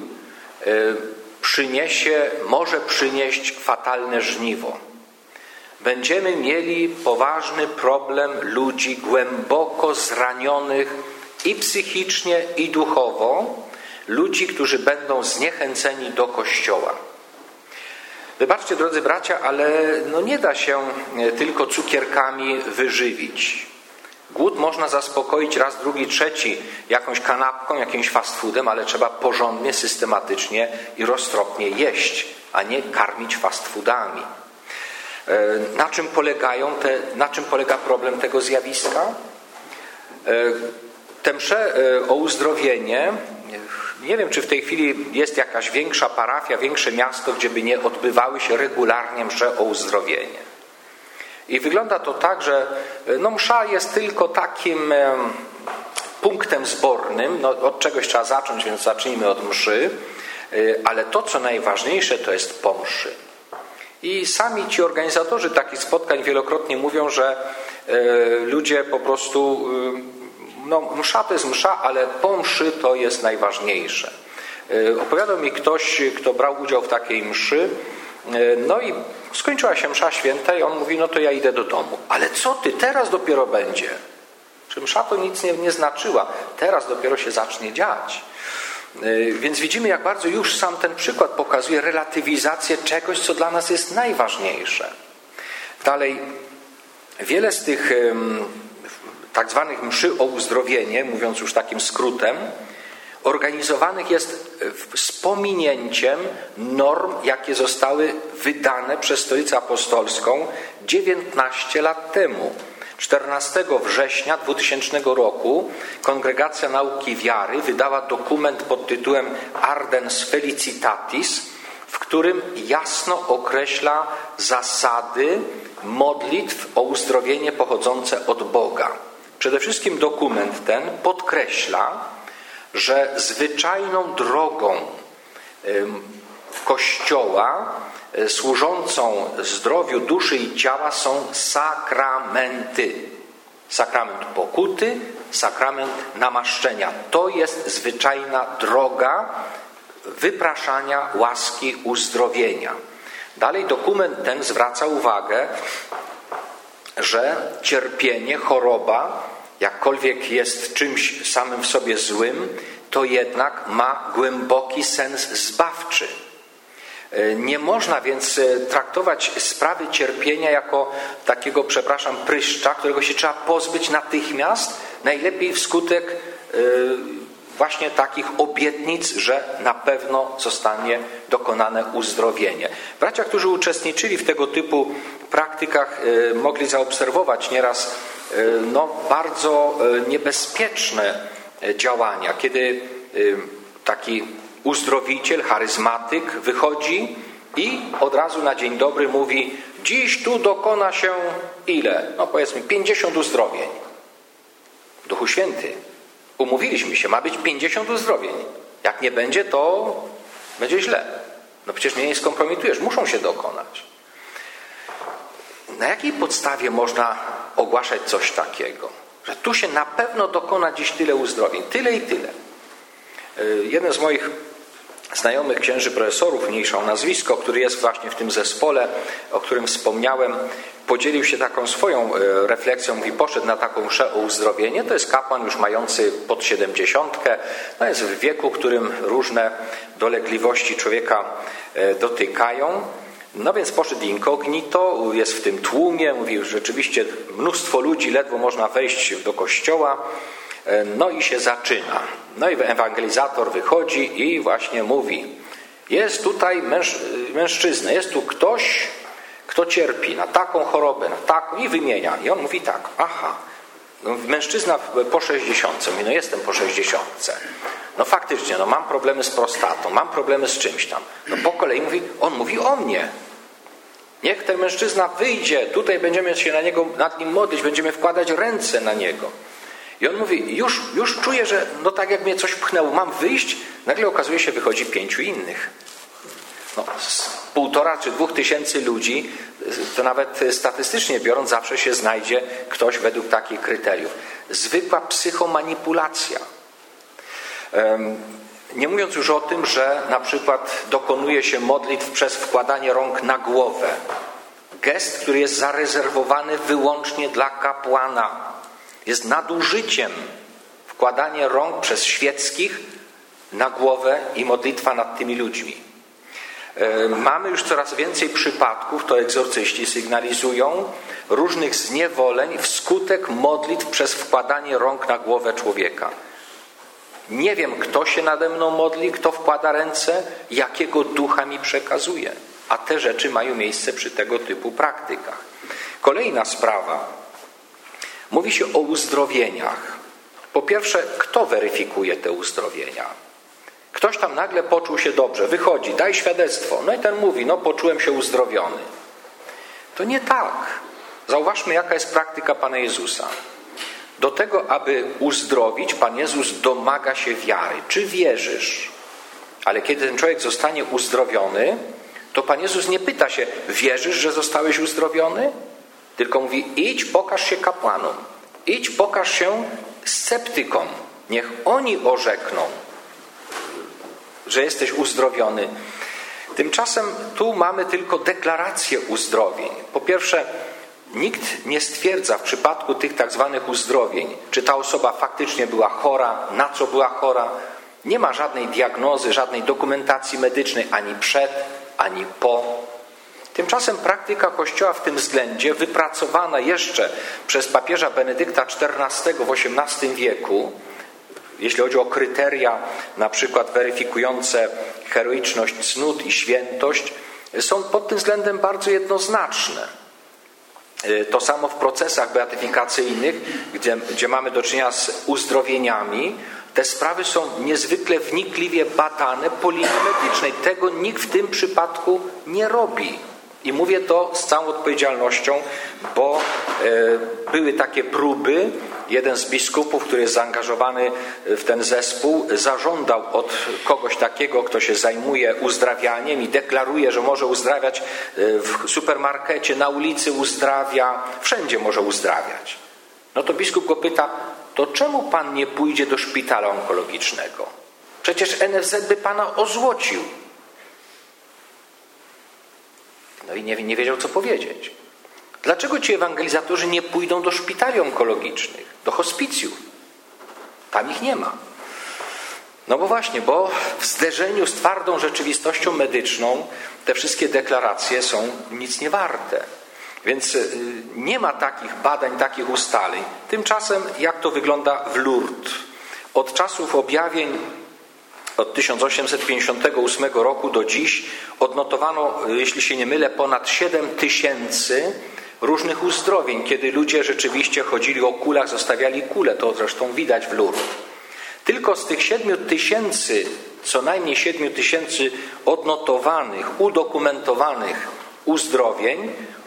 może przynieść fatalne żniwo. Będziemy mieli poważny problem ludzi głęboko zranionych i psychicznie, i duchowo, ludzi, którzy będą zniechęceni do Kościoła. Wybaczcie, drodzy bracia, ale nie da się tylko cukierkami wyżywić. Głód można zaspokoić raz, drugi, trzeci jakąś kanapką, jakimś fast foodem, ale trzeba porządnie, systematycznie i roztropnie jeść, a nie karmić fast foodami. Na czym polega problem tego zjawiska? Te msze o uzdrowienie, nie wiem, czy w tej chwili jest jakaś większa parafia, większe miasto, gdzie by nie odbywały się regularnie msze o uzdrowienie. I wygląda to tak, że msza jest tylko takim punktem zbornym. Od czegoś trzeba zacząć, więc zacznijmy od mszy. Ale to, co najważniejsze, to jest po mszy. I sami ci organizatorzy takich spotkań wielokrotnie mówią, że ludzie po prostu, msza to jest msza, ale po mszy to jest najważniejsze. Opowiadał mi ktoś, kto brał udział w takiej mszy, i skończyła się msza święta i on mówi, to ja idę do domu. Ale co ty, teraz dopiero będzie? Czy msza to nic nie znaczyła? Teraz dopiero się zacznie dziać. Więc widzimy, jak bardzo już sam ten przykład pokazuje relatywizację czegoś, co dla nas jest najważniejsze. Dalej, wiele z tych tak zwanych mszy o uzdrowienie, mówiąc już takim skrótem, organizowanych jest z pominięciem norm, jakie zostały wydane przez Stolicę Apostolską 19 lat temu. 14 września 2000 roku Kongregacja Nauki Wiary wydała dokument pod tytułem Ardens Felicitatis, w którym jasno określa zasady modlitw o uzdrowienie pochodzące od Boga. Przede wszystkim dokument ten podkreśla, że zwyczajną drogą Kościoła służącą zdrowiu duszy i ciała są sakramenty. Sakrament pokuty, sakrament namaszczenia. To jest zwyczajna droga wypraszania łaski uzdrowienia. Dalej dokument ten zwraca uwagę, że cierpienie, choroba, jakkolwiek jest czymś samym w sobie złym, to jednak ma głęboki sens zbawczy. Nie można więc traktować sprawy cierpienia jako takiego, pryszcza, którego się trzeba pozbyć natychmiast, najlepiej wskutek właśnie takich obietnic, że na pewno zostanie dokonane uzdrowienie. Bracia, którzy uczestniczyli w tego typu praktykach, mogli zaobserwować nieraz bardzo niebezpieczne działania, kiedy taki uzdrowiciel, charyzmatyk wychodzi i od razu na dzień dobry mówi: dziś tu dokona się ile? Powiedzmy 50 uzdrowień. Duchu Święty. Umówiliśmy się, ma być 50 uzdrowień. Jak nie będzie, to będzie źle. No przecież mnie nie skompromitujesz, muszą się dokonać. Na jakiej podstawie można ogłaszać coś takiego? Że tu się na pewno dokona dziś tyle uzdrowień, tyle i tyle. Jeden z moich znajomych księży profesorów, mniejsza o nazwisko, który jest właśnie w tym zespole, o którym wspomniałem, podzielił się taką swoją refleksją, mówi, poszedł na taką mszę o uzdrowienie. To jest kapłan już mający pod 70. No jest w wieku, którym różne dolegliwości człowieka dotykają. No więc poszedł incognito, jest w tym tłumie, mówi, rzeczywiście mnóstwo ludzi, ledwo można wejść do kościoła. No i się zaczyna. No i ewangelizator wychodzi i właśnie mówi, jest tutaj mężczyzna, jest tu ktoś, kto cierpi na taką chorobę, na taką, i wymienia. I on mówi tak, aha, mężczyzna po 60, mówi, no jestem po 60. No faktycznie, no mam problemy z prostatą, mam problemy z czymś tam. No po kolei mówi, on mówi o mnie. Niech ten mężczyzna wyjdzie, tutaj będziemy się nad nim modlić, będziemy wkładać ręce na niego. I on mówi, już czuję, że no tak jak mnie coś pchnęło, mam wyjść, nagle okazuje się, wychodzi 5 innych. No, z 1,5 czy 2 tysięcy ludzi, to nawet statystycznie biorąc, zawsze się znajdzie ktoś według takich kryteriów. Zwykła psychomanipulacja. Nie mówiąc już o tym, że na przykład dokonuje się modlitw przez wkładanie rąk na głowę. Gest, który jest zarezerwowany wyłącznie dla kapłana. Jest nadużyciem wkładanie rąk przez świeckich na głowę i modlitwa nad tymi ludźmi. Mamy już coraz więcej przypadków, to egzorcyści sygnalizują, różnych zniewoleń wskutek modlitw przez wkładanie rąk na głowę człowieka. Nie wiem, kto się nade mną modli, kto wkłada ręce, jakiego ducha mi przekazuje. A te rzeczy mają miejsce przy tego typu praktykach. Kolejna sprawa. Mówi się o uzdrowieniach. Po pierwsze, kto weryfikuje te uzdrowienia? Ktoś tam nagle poczuł się dobrze, wychodzi, daj świadectwo. No i ten mówi, no poczułem się uzdrowiony. To nie tak. Zauważmy, jaka jest praktyka Pana Jezusa. Do tego, aby uzdrowić, Pan Jezus domaga się wiary. Czy wierzysz? Ale kiedy ten człowiek zostanie uzdrowiony, to Pan Jezus nie pyta się, wierzysz, że zostałeś uzdrowiony? Tylko mówi, idź, pokaż się kapłanom. Idź, pokaż się sceptykom. Niech oni orzekną, że jesteś uzdrowiony. Tymczasem tu mamy tylko deklarację uzdrowień. Po pierwsze, nikt nie stwierdza w przypadku tych tak zwanych uzdrowień, czy ta osoba faktycznie była chora, na co była chora. Nie ma żadnej diagnozy, żadnej dokumentacji medycznej ani przed, ani po. Tymczasem praktyka Kościoła w tym względzie, wypracowana jeszcze przez papieża Benedykta XIV w XVIII wieku, jeśli chodzi o kryteria na przykład weryfikujące heroiczność cnót i świętość, są pod tym względem bardzo jednoznaczne. To samo w procesach beatyfikacyjnych, gdzie mamy do czynienia z uzdrowieniami, te sprawy są niezwykle wnikliwie badane po linii medycznej. Tego nikt w tym przypadku nie robi. I mówię to z całą odpowiedzialnością, bo były takie próby. Jeden z biskupów, który jest zaangażowany w ten zespół, zażądał od kogoś takiego, kto się zajmuje uzdrawianiem i deklaruje, że może uzdrawiać w supermarkecie, na ulicy uzdrawia, wszędzie może uzdrawiać. No to biskup go pyta, to czemu pan nie pójdzie do szpitala onkologicznego? Przecież NFZ by pana ozłocił. No i nie wiedział, co powiedzieć. Dlaczego ci ewangelizacjorzy nie pójdą do szpitali onkologicznych, do hospicjów? Tam ich nie ma. No bo właśnie, bo w zderzeniu z twardą rzeczywistością medyczną te wszystkie deklaracje są nic nie warte. Więc nie ma takich badań, takich ustaleń. Tymczasem jak to wygląda w Lourdes? Od czasów objawień od 1858 roku do dziś odnotowano, jeśli się nie mylę, ponad 7 000 różnych uzdrowień, kiedy ludzie rzeczywiście chodzili o kulach, zostawiali kule. To zresztą widać w Lourdes. Tylko z tych 7 000, co najmniej 7 000 odnotowanych, udokumentowanych uzdrowień,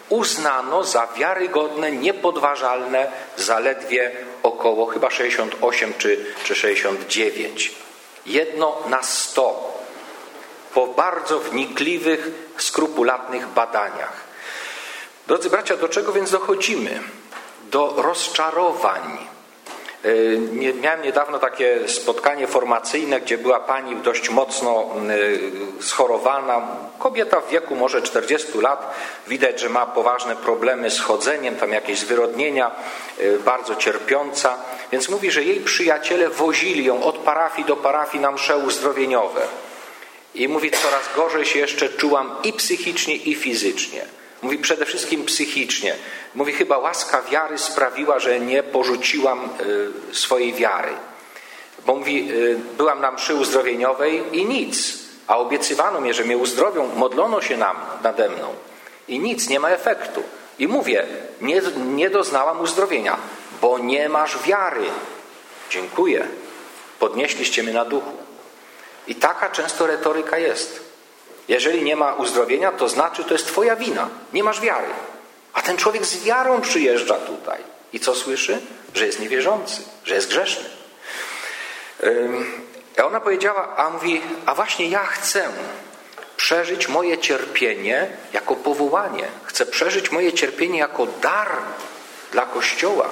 uznano za wiarygodne, niepodważalne zaledwie około chyba 68 czy 69. 1 na 100 po bardzo wnikliwych, skrupulatnych badaniach. Drodzy bracia, do czego więc dochodzimy? Do rozczarowań. Miałem niedawno takie spotkanie formacyjne, gdzie była pani dość mocno schorowana, kobieta w wieku może 40 lat, widać, że ma poważne problemy z chodzeniem, tam jakieś zwyrodnienia, bardzo cierpiąca, więc mówi, że jej przyjaciele wozili ją od parafii do parafii na msze uzdrowieniowe. I mówi, coraz gorzej się jeszcze czułam i psychicznie, i fizycznie. Mówi, przede wszystkim psychicznie. Mówi, chyba łaska wiary sprawiła, że nie porzuciłam swojej wiary. Bo mówi, byłam na mszy uzdrowieniowej i nic. A obiecywano mnie, że mnie uzdrowią, modlono się nade mną. I nic, nie ma efektu. I mówię, nie doznałam uzdrowienia, bo nie masz wiary. Dziękuję. Podnieśliście mnie na duchu. I taka często retoryka jest. Jeżeli nie ma uzdrowienia, to znaczy, to jest twoja wina. Nie masz wiary. A ten człowiek z wiarą przyjeżdża tutaj. I co słyszy? Że jest niewierzący, że jest grzeszny. A ona powiedziała, a właśnie ja chcę przeżyć moje cierpienie jako powołanie. Chcę przeżyć moje cierpienie jako dar dla Kościoła.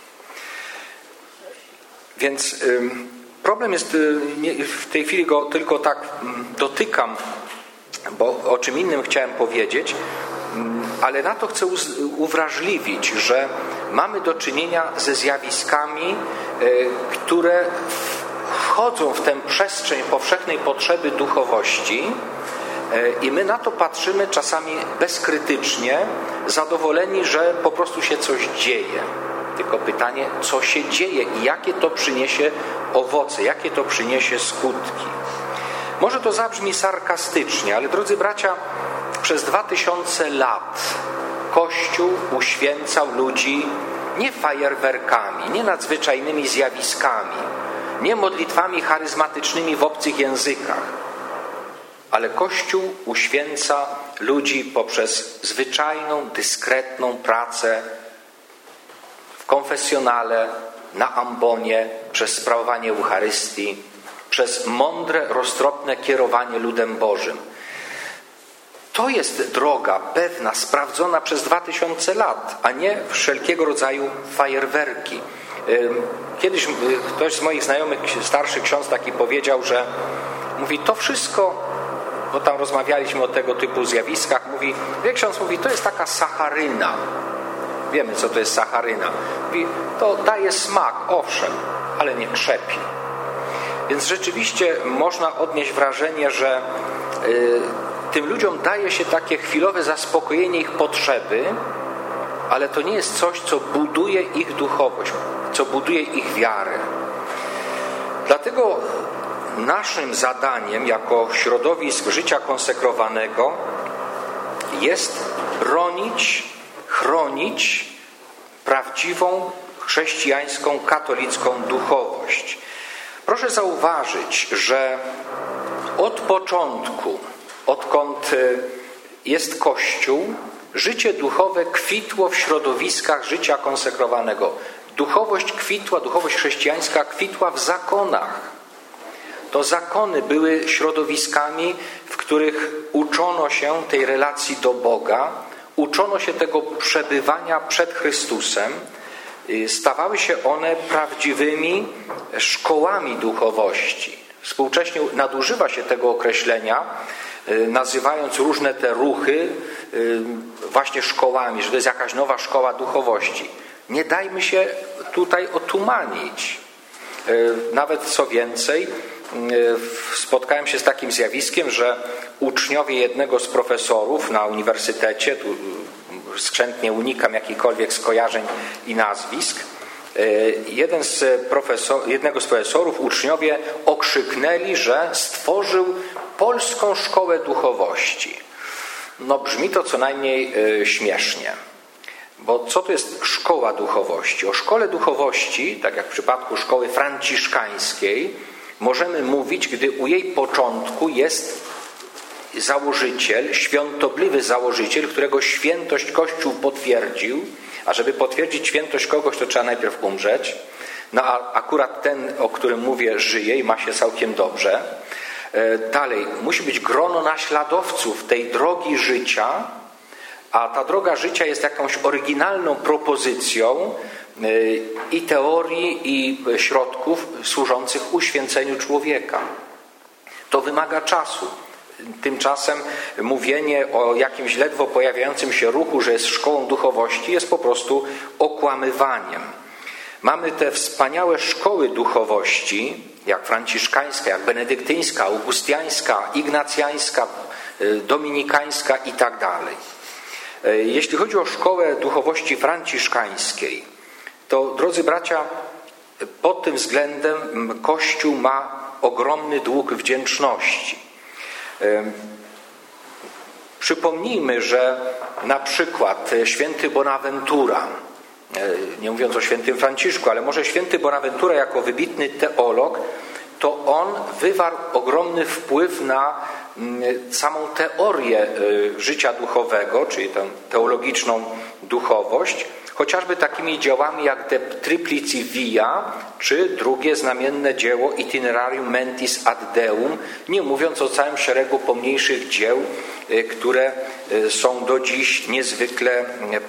Więc problem jest, w tej chwili go tylko tak dotykam, bo o czym innym chciałem powiedzieć, ale na to chcę uwrażliwić, że mamy do czynienia ze zjawiskami, które wchodzą w tę przestrzeń powszechnej potrzeby duchowości i my na to patrzymy czasami bezkrytycznie, zadowoleni, że po prostu się coś dzieje. Tylko pytanie, co się dzieje i jakie to przyniesie owoce, jakie to przyniesie skutki. Może to zabrzmi sarkastycznie, ale drodzy bracia, przez 2000 lat Kościół uświęcał ludzi nie fajerwerkami, nie nadzwyczajnymi zjawiskami, nie modlitwami charyzmatycznymi w obcych językach, ale Kościół uświęca ludzi poprzez zwyczajną, dyskretną pracę w konfesjonale, na ambonie, przez sprawowanie Eucharystii, przez mądre, roztropne kierowanie ludem Bożym. To jest droga pewna, sprawdzona przez 2000 lat, a nie wszelkiego rodzaju fajerwerki. Kiedyś ktoś z moich znajomych, starszy ksiądz taki powiedział, że mówi, to wszystko, bo tam rozmawialiśmy o tego typu zjawiskach, mówi, wie ksiądz, mówi, to jest taka sacharyna. Wiemy, co to jest sacharyna. Mówi, to daje smak, owszem, ale nie krzepi. Więc rzeczywiście można odnieść wrażenie, że tym ludziom daje się takie chwilowe zaspokojenie ich potrzeby, ale to nie jest coś, co buduje ich duchowość, co buduje ich wiarę. Dlatego naszym zadaniem jako środowisk życia konsekrowanego jest bronić, chronić prawdziwą chrześcijańską, katolicką duchowość. Proszę zauważyć, że od początku, odkąd jest Kościół, życie duchowe kwitło w środowiskach życia konsekrowanego. Duchowość kwitła, duchowość chrześcijańska kwitła w zakonach. To zakony były środowiskami, w których uczono się tej relacji do Boga, uczono się tego przebywania przed Chrystusem. Stawały się one prawdziwymi szkołami duchowości. Współcześnie nadużywa się tego określenia, nazywając różne te ruchy właśnie szkołami, że to jest jakaś nowa szkoła duchowości. Nie dajmy się tutaj otumanić. Nawet co więcej, spotkałem się z takim zjawiskiem, że uczniowie jednego z profesorów na uniwersytecie, tu skrzętnie unikam jakichkolwiek skojarzeń i nazwisk, jednego z profesorów uczniowie okrzyknęli, że stworzył polską szkołę duchowości. No brzmi to co najmniej śmiesznie. Bo co to jest szkoła duchowości? O szkole duchowości, tak jak w przypadku szkoły franciszkańskiej, możemy mówić, gdy u jej początku jest założyciel, świątobliwy założyciel, którego świętość Kościół potwierdził, a żeby potwierdzić świętość kogoś, to trzeba najpierw umrzeć. No a akurat ten, o którym mówię, żyje i ma się całkiem dobrze. Dalej, musi być grono naśladowców tej drogi życia, a ta droga życia jest jakąś oryginalną propozycją i teorii, i środków służących uświęceniu człowieka. To wymaga czasu. Tymczasem mówienie o jakimś ledwo pojawiającym się ruchu, że jest szkołą duchowości, jest po prostu okłamywaniem. Mamy te wspaniałe szkoły duchowości, jak franciszkańska, jak benedyktyńska, augustiańska, ignacjańska, dominikańska i tak dalej. Jeśli chodzi o szkołę duchowości franciszkańskiej, to, drodzy bracia, pod tym względem Kościół ma ogromny dług wdzięczności. Przypomnijmy, że na przykład święty Bonaventura, nie mówiąc o świętym Franciszku, ale może święty Bonaventura jako wybitny teolog, to on wywarł ogromny wpływ na samą teorię życia duchowego, czyli tę teologiczną duchowość, chociażby takimi dziełami jak De Triplici Via, czy drugie znamienne dzieło Itinerarium Mentis ad Deum, nie mówiąc o całym szeregu pomniejszych dzieł, które są do dziś niezwykle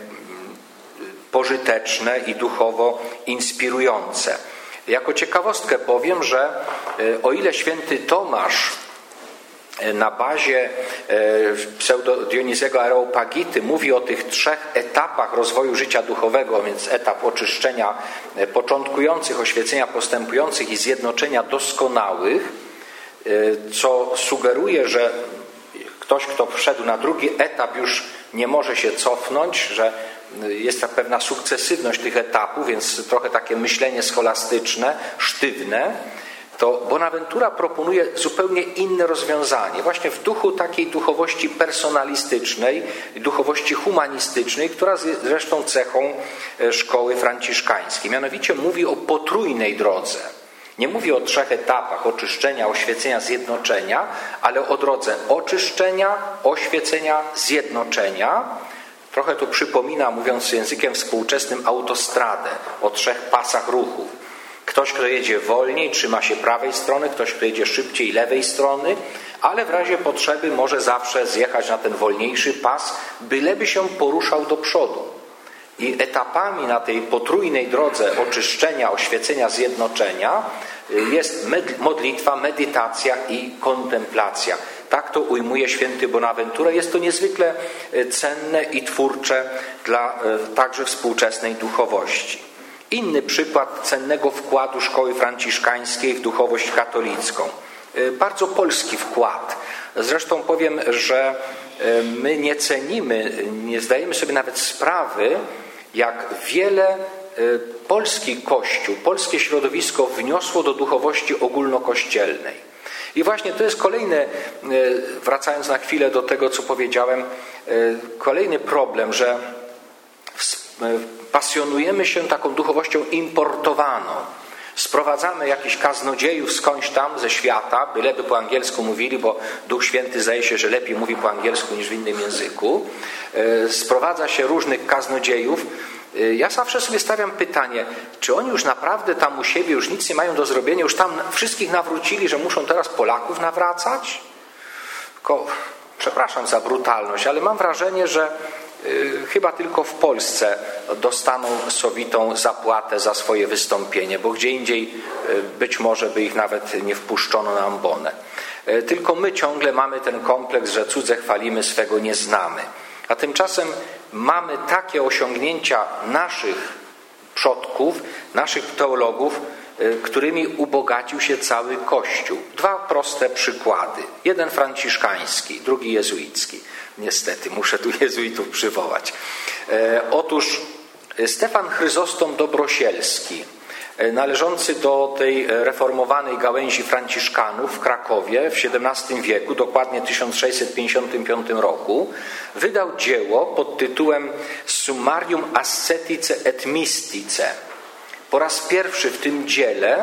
pożyteczne i duchowo inspirujące. Jako ciekawostkę powiem, że o ile święty Tomasz na bazie pseudo-Dionizego Areopagity mówi o tych 3 etapach rozwoju życia duchowego, więc etap oczyszczenia początkujących, oświecenia postępujących i zjednoczenia doskonałych, co sugeruje, że ktoś, kto wszedł na drugi etap, już nie może się cofnąć, że jest ta pewna sukcesywność tych etapów, więc trochę takie myślenie scholastyczne, sztywne, to Bonaventura proponuje zupełnie inne rozwiązanie. Właśnie w duchu takiej duchowości personalistycznej, duchowości humanistycznej, która jest zresztą cechą szkoły franciszkańskiej. Mianowicie mówi o potrójnej drodze. Nie mówi o 3 etapach: oczyszczenia, oświecenia, zjednoczenia, ale o drodze oczyszczenia, oświecenia, zjednoczenia. Trochę to przypomina, mówiąc językiem współczesnym, autostradę o 3 pasach ruchu. Ktoś, kto jedzie wolniej, trzyma się prawej strony, ktoś, kto jedzie szybciej, lewej strony, ale w razie potrzeby może zawsze zjechać na ten wolniejszy pas, byleby się poruszał do przodu. I etapami na tej potrójnej drodze oczyszczenia, oświecenia, zjednoczenia jest modlitwa, medytacja i kontemplacja. Tak to ujmuje święty Bonaventura. Jest to niezwykle cenne i twórcze dla także współczesnej duchowości. Inny przykład cennego wkładu szkoły franciszkańskiej w duchowość katolicką. Bardzo polski wkład. Zresztą powiem, że my nie cenimy, nie zdajemy sobie nawet sprawy, jak wiele polski Kościół, polskie środowisko wniosło do duchowości ogólnokościelnej. I właśnie to jest kolejne, wracając na chwilę do tego, co powiedziałem, kolejny problem, że pasjonujemy się taką duchowością importowaną. Sprowadzamy jakichś kaznodziejów skądś tam ze świata, byleby po angielsku mówili, bo Duch Święty zdaje się, że lepiej mówi po angielsku niż w innym języku. Sprowadza się różnych kaznodziejów. Ja zawsze sobie stawiam pytanie, czy oni już naprawdę tam u siebie już nic nie mają do zrobienia, już tam wszystkich nawrócili, że muszą teraz Polaków nawracać? Tylko, przepraszam za brutalność, ale mam wrażenie, że chyba tylko w Polsce dostaną sowitą zapłatę za swoje wystąpienie, bo gdzie indziej być może by ich nawet nie wpuszczono na ambonę. Tylko my ciągle mamy ten kompleks, że cudze chwalimy, swego nie znamy. A tymczasem mamy takie osiągnięcia naszych przodków, naszych teologów, którymi ubogacił się cały Kościół. 2 proste przykłady. Jeden franciszkański, drugi jezuicki. Niestety, muszę tu jezuitów przywołać. Otóż Stefan Chryzostom Dobrosielski, należący do tej reformowanej gałęzi franciszkanów w Krakowie w XVII wieku, dokładnie w 1655 roku, wydał dzieło pod tytułem Summarium Ascetice et Mystice. Po raz pierwszy w tym dziele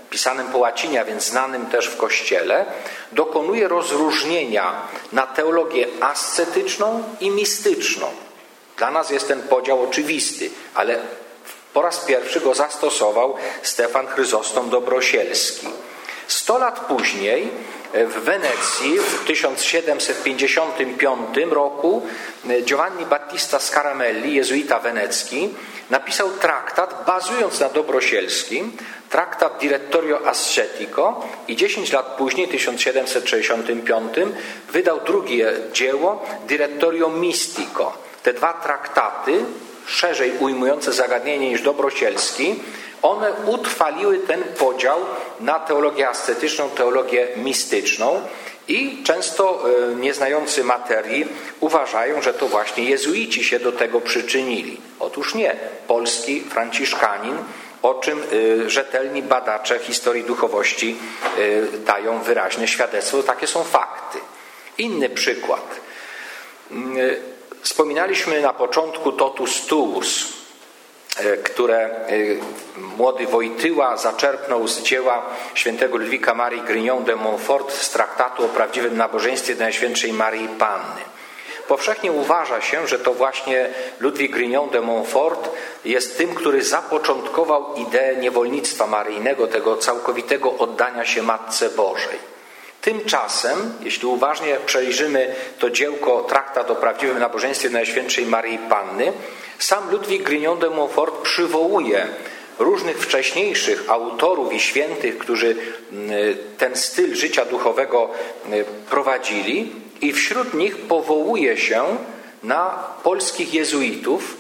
pisanym po łacinie, a więc znanym też w Kościele, dokonuje rozróżnienia na teologię ascetyczną i mistyczną. Dla nas jest ten podział oczywisty, ale po raz pierwszy go zastosował Stefan Chryzostom Dobrosielski. 100 lat później w Wenecji w 1755 roku Giovanni Battista Scaramelli, jezuita wenecki, napisał traktat bazując na Dobrosielskim, traktat Direttorio Ascetico, i 10 lat później, w 1765, wydał drugie dzieło Direttorio Mystico. Te dwa traktaty, szerzej ujmujące zagadnienie niż Dobrosielski, one utrwaliły ten podział na teologię ascetyczną, teologię mistyczną i często nieznający materii uważają, że to właśnie jezuici się do tego przyczynili. Otóż nie. Polski franciszkanin, o czym rzetelni badacze historii duchowości dają wyraźne świadectwo. Takie są fakty. Inny przykład. Wspominaliśmy na początku totus tuus, które młody Wojtyła zaczerpnął z dzieła świętego Ludwika Marii Grignon de Montfort z traktatu o prawdziwym nabożeństwie do Najświętszej Maryi Panny. Powszechnie uważa się, że to właśnie Ludwik Grignon de Montfort jest tym, który zapoczątkował ideę niewolnictwa maryjnego, tego całkowitego oddania się Matce Bożej. Tymczasem, jeśli uważnie przejrzymy to dziełko, traktat o prawdziwym nabożeństwie Najświętszej Maryi Panny, sam Ludwik Grignon de Montfort przywołuje różnych wcześniejszych autorów i świętych, którzy ten styl życia duchowego prowadzili, i wśród nich powołuje się na polskich jezuitów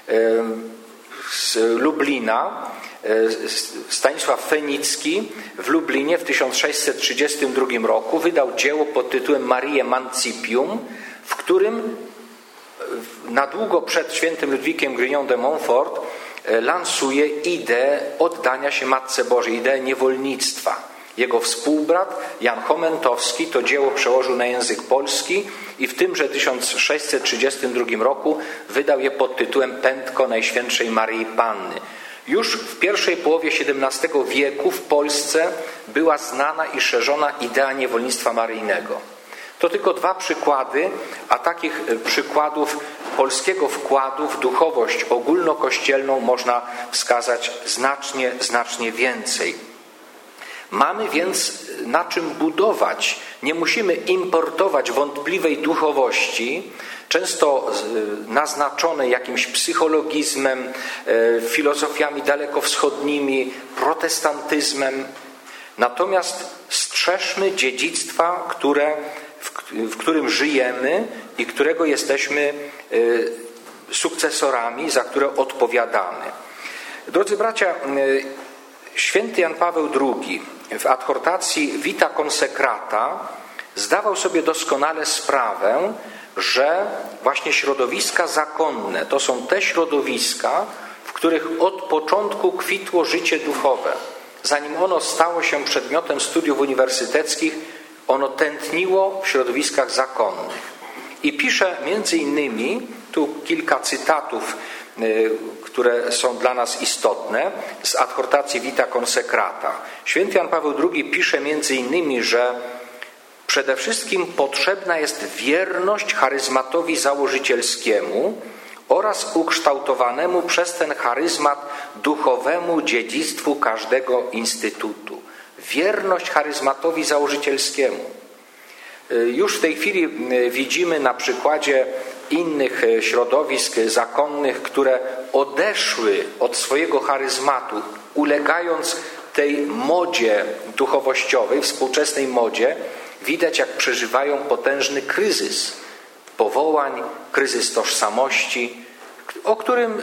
z Lublina. Stanisław Fenicki w Lublinie w 1632 roku wydał dzieło pod tytułem Mariae Mancipium, w którym na długo przed świętym Ludwikiem Grignon de Montfort lansuje ideę oddania się Matce Bożej, ideę niewolnictwa. Jego współbrat Jan Chomentowski to dzieło przełożył na język polski i w tymże 1632 roku wydał je pod tytułem Pętko Najświętszej Maryi Panny. Już w pierwszej połowie XVII wieku w Polsce była znana i szerzona idea niewolnictwa maryjnego. To tylko dwa przykłady, a takich przykładów polskiego wkładu w duchowość ogólnokościelną można wskazać znacznie więcej. Mamy więc na czym budować. Nie musimy importować wątpliwej duchowości, często naznaczonej jakimś psychologizmem, filozofiami dalekowschodnimi, protestantyzmem. Natomiast strzeżmy dziedzictwa, w którym żyjemy i którego jesteśmy sukcesorami, za które odpowiadamy. Drodzy bracia, święty Jan Paweł II w adhortacji Vita Consecrata zdawał sobie doskonale sprawę, że właśnie środowiska zakonne to są te środowiska, w których od początku kwitło życie duchowe. Zanim ono stało się przedmiotem studiów uniwersyteckich, ono tętniło w środowiskach zakonnych. I pisze między innymi, tu kilka cytatów, które są dla nas istotne, z adhortacji Vita Consecrata. Święty Jan Paweł II pisze między innymi, że przede wszystkim potrzebna jest wierność charyzmatowi założycielskiemu oraz ukształtowanemu przez ten charyzmat duchowemu dziedzictwu każdego instytutu. Wierność charyzmatowi założycielskiemu. Już w tej chwili widzimy na przykładzie innych środowisk zakonnych, które odeszły od swojego charyzmatu, ulegając tej modzie duchowościowej, współczesnej modzie, widać, jak przeżywają potężny kryzys powołań, kryzys tożsamości, o którym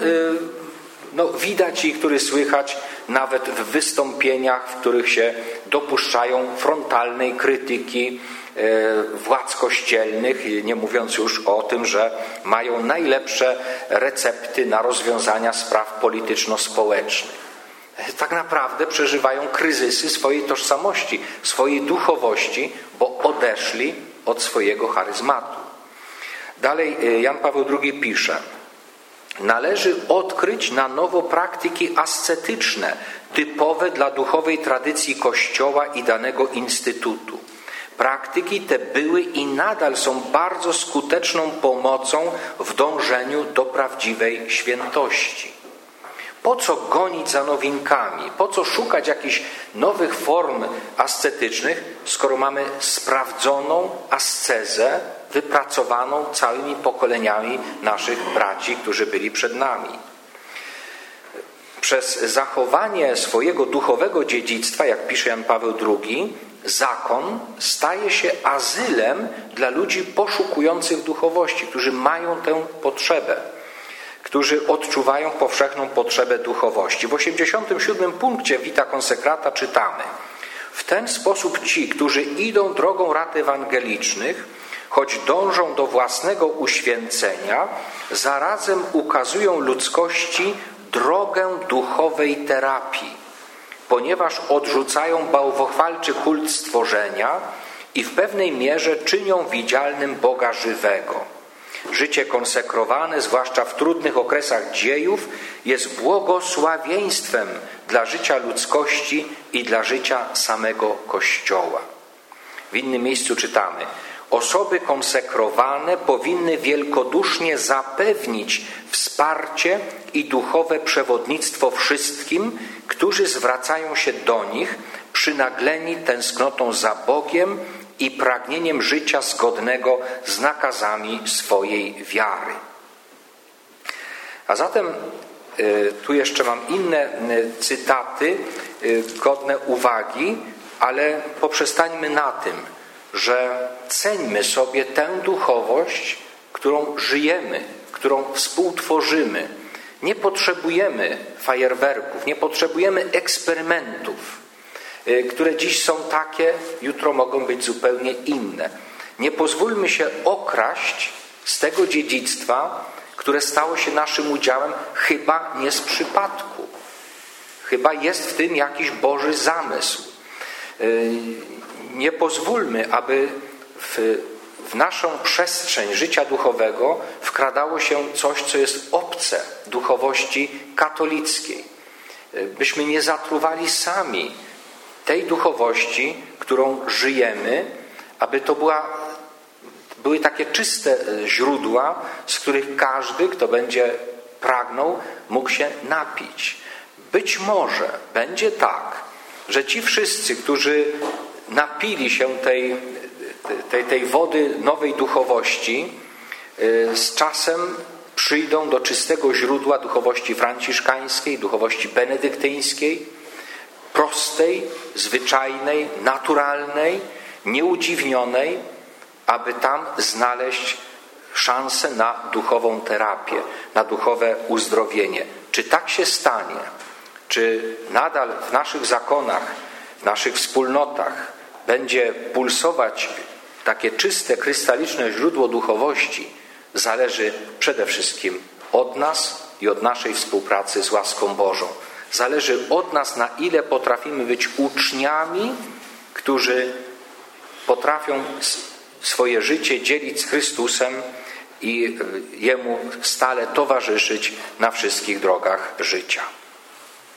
widać i który słychać nawet w wystąpieniach, w których się dopuszczają frontalnej krytyki władz kościelnych, nie mówiąc już o tym, że mają najlepsze recepty na rozwiązania spraw polityczno-społecznych. Tak naprawdę przeżywają kryzysy swojej tożsamości, swojej duchowości, bo odeszli od swojego charyzmatu. Dalej Jan Paweł II pisze: należy odkryć na nowo praktyki ascetyczne, typowe dla duchowej tradycji Kościoła i danego instytutu. Praktyki te były i nadal są bardzo skuteczną pomocą w dążeniu do prawdziwej świętości. Po co gonić za nowinkami? Po co szukać jakichś nowych form ascetycznych, skoro mamy sprawdzoną ascezę wypracowaną całymi pokoleniami naszych braci, którzy byli przed nami? Przez zachowanie swojego duchowego dziedzictwa, jak pisze Jan Paweł II, zakon staje się azylem dla ludzi poszukujących duchowości, którzy mają tę potrzebę, którzy odczuwają powszechną potrzebę duchowości. W 87 punkcie Vita Consecrata czytamy: w ten sposób ci, którzy idą drogą rad ewangelicznych, choć dążą do własnego uświęcenia, zarazem ukazują ludzkości drogę duchowej terapii, ponieważ odrzucają bałwochwalczy kult stworzenia i w pewnej mierze czynią widzialnym Boga żywego. Życie konsekrowane, zwłaszcza w trudnych okresach dziejów, jest błogosławieństwem dla życia ludzkości i dla życia samego Kościoła. W innym miejscu czytamy: osoby konsekrowane powinny wielkodusznie zapewnić wsparcie i duchowe przewodnictwo wszystkim, którzy zwracają się do nich, przynagleni tęsknotą za Bogiem i pragnieniem życia zgodnego z nakazami swojej wiary. A zatem tu jeszcze mam inne cytaty godne uwagi, ale poprzestańmy na tym, że ceńmy sobie tę duchowość, którą żyjemy, którą współtworzymy. Nie potrzebujemy fajerwerków, nie potrzebujemy eksperymentów, które dziś są takie, jutro mogą być zupełnie inne. Nie pozwólmy się okraść z tego dziedzictwa, które stało się naszym udziałem, chyba nie z przypadku. Chyba jest w tym jakiś Boży zamysł. Nie pozwólmy, aby w naszą przestrzeń życia duchowego wkradało się coś, co jest obce duchowości katolickiej. Byśmy nie zatruwali sami tej duchowości, którą żyjemy, aby to były takie czyste źródła, z których każdy, kto będzie pragnął, mógł się napić. Być może będzie tak, że ci wszyscy, którzy napili się tej wody nowej duchowości, z czasem przyjdą do czystego źródła duchowości franciszkańskiej, duchowości benedyktyńskiej, prostej, zwyczajnej, naturalnej, nieudziwnionej, aby tam znaleźć szansę na duchową terapię, na duchowe uzdrowienie. Czy tak się stanie? Czy nadal w naszych zakonach, w naszych wspólnotach będzie pulsować takie czyste, krystaliczne źródło duchowości, zależy przede wszystkim od nas i od naszej współpracy z łaską Bożą. Zależy od nas, na ile potrafimy być uczniami, którzy potrafią swoje życie dzielić z Chrystusem i Jemu stale towarzyszyć na wszystkich drogach życia.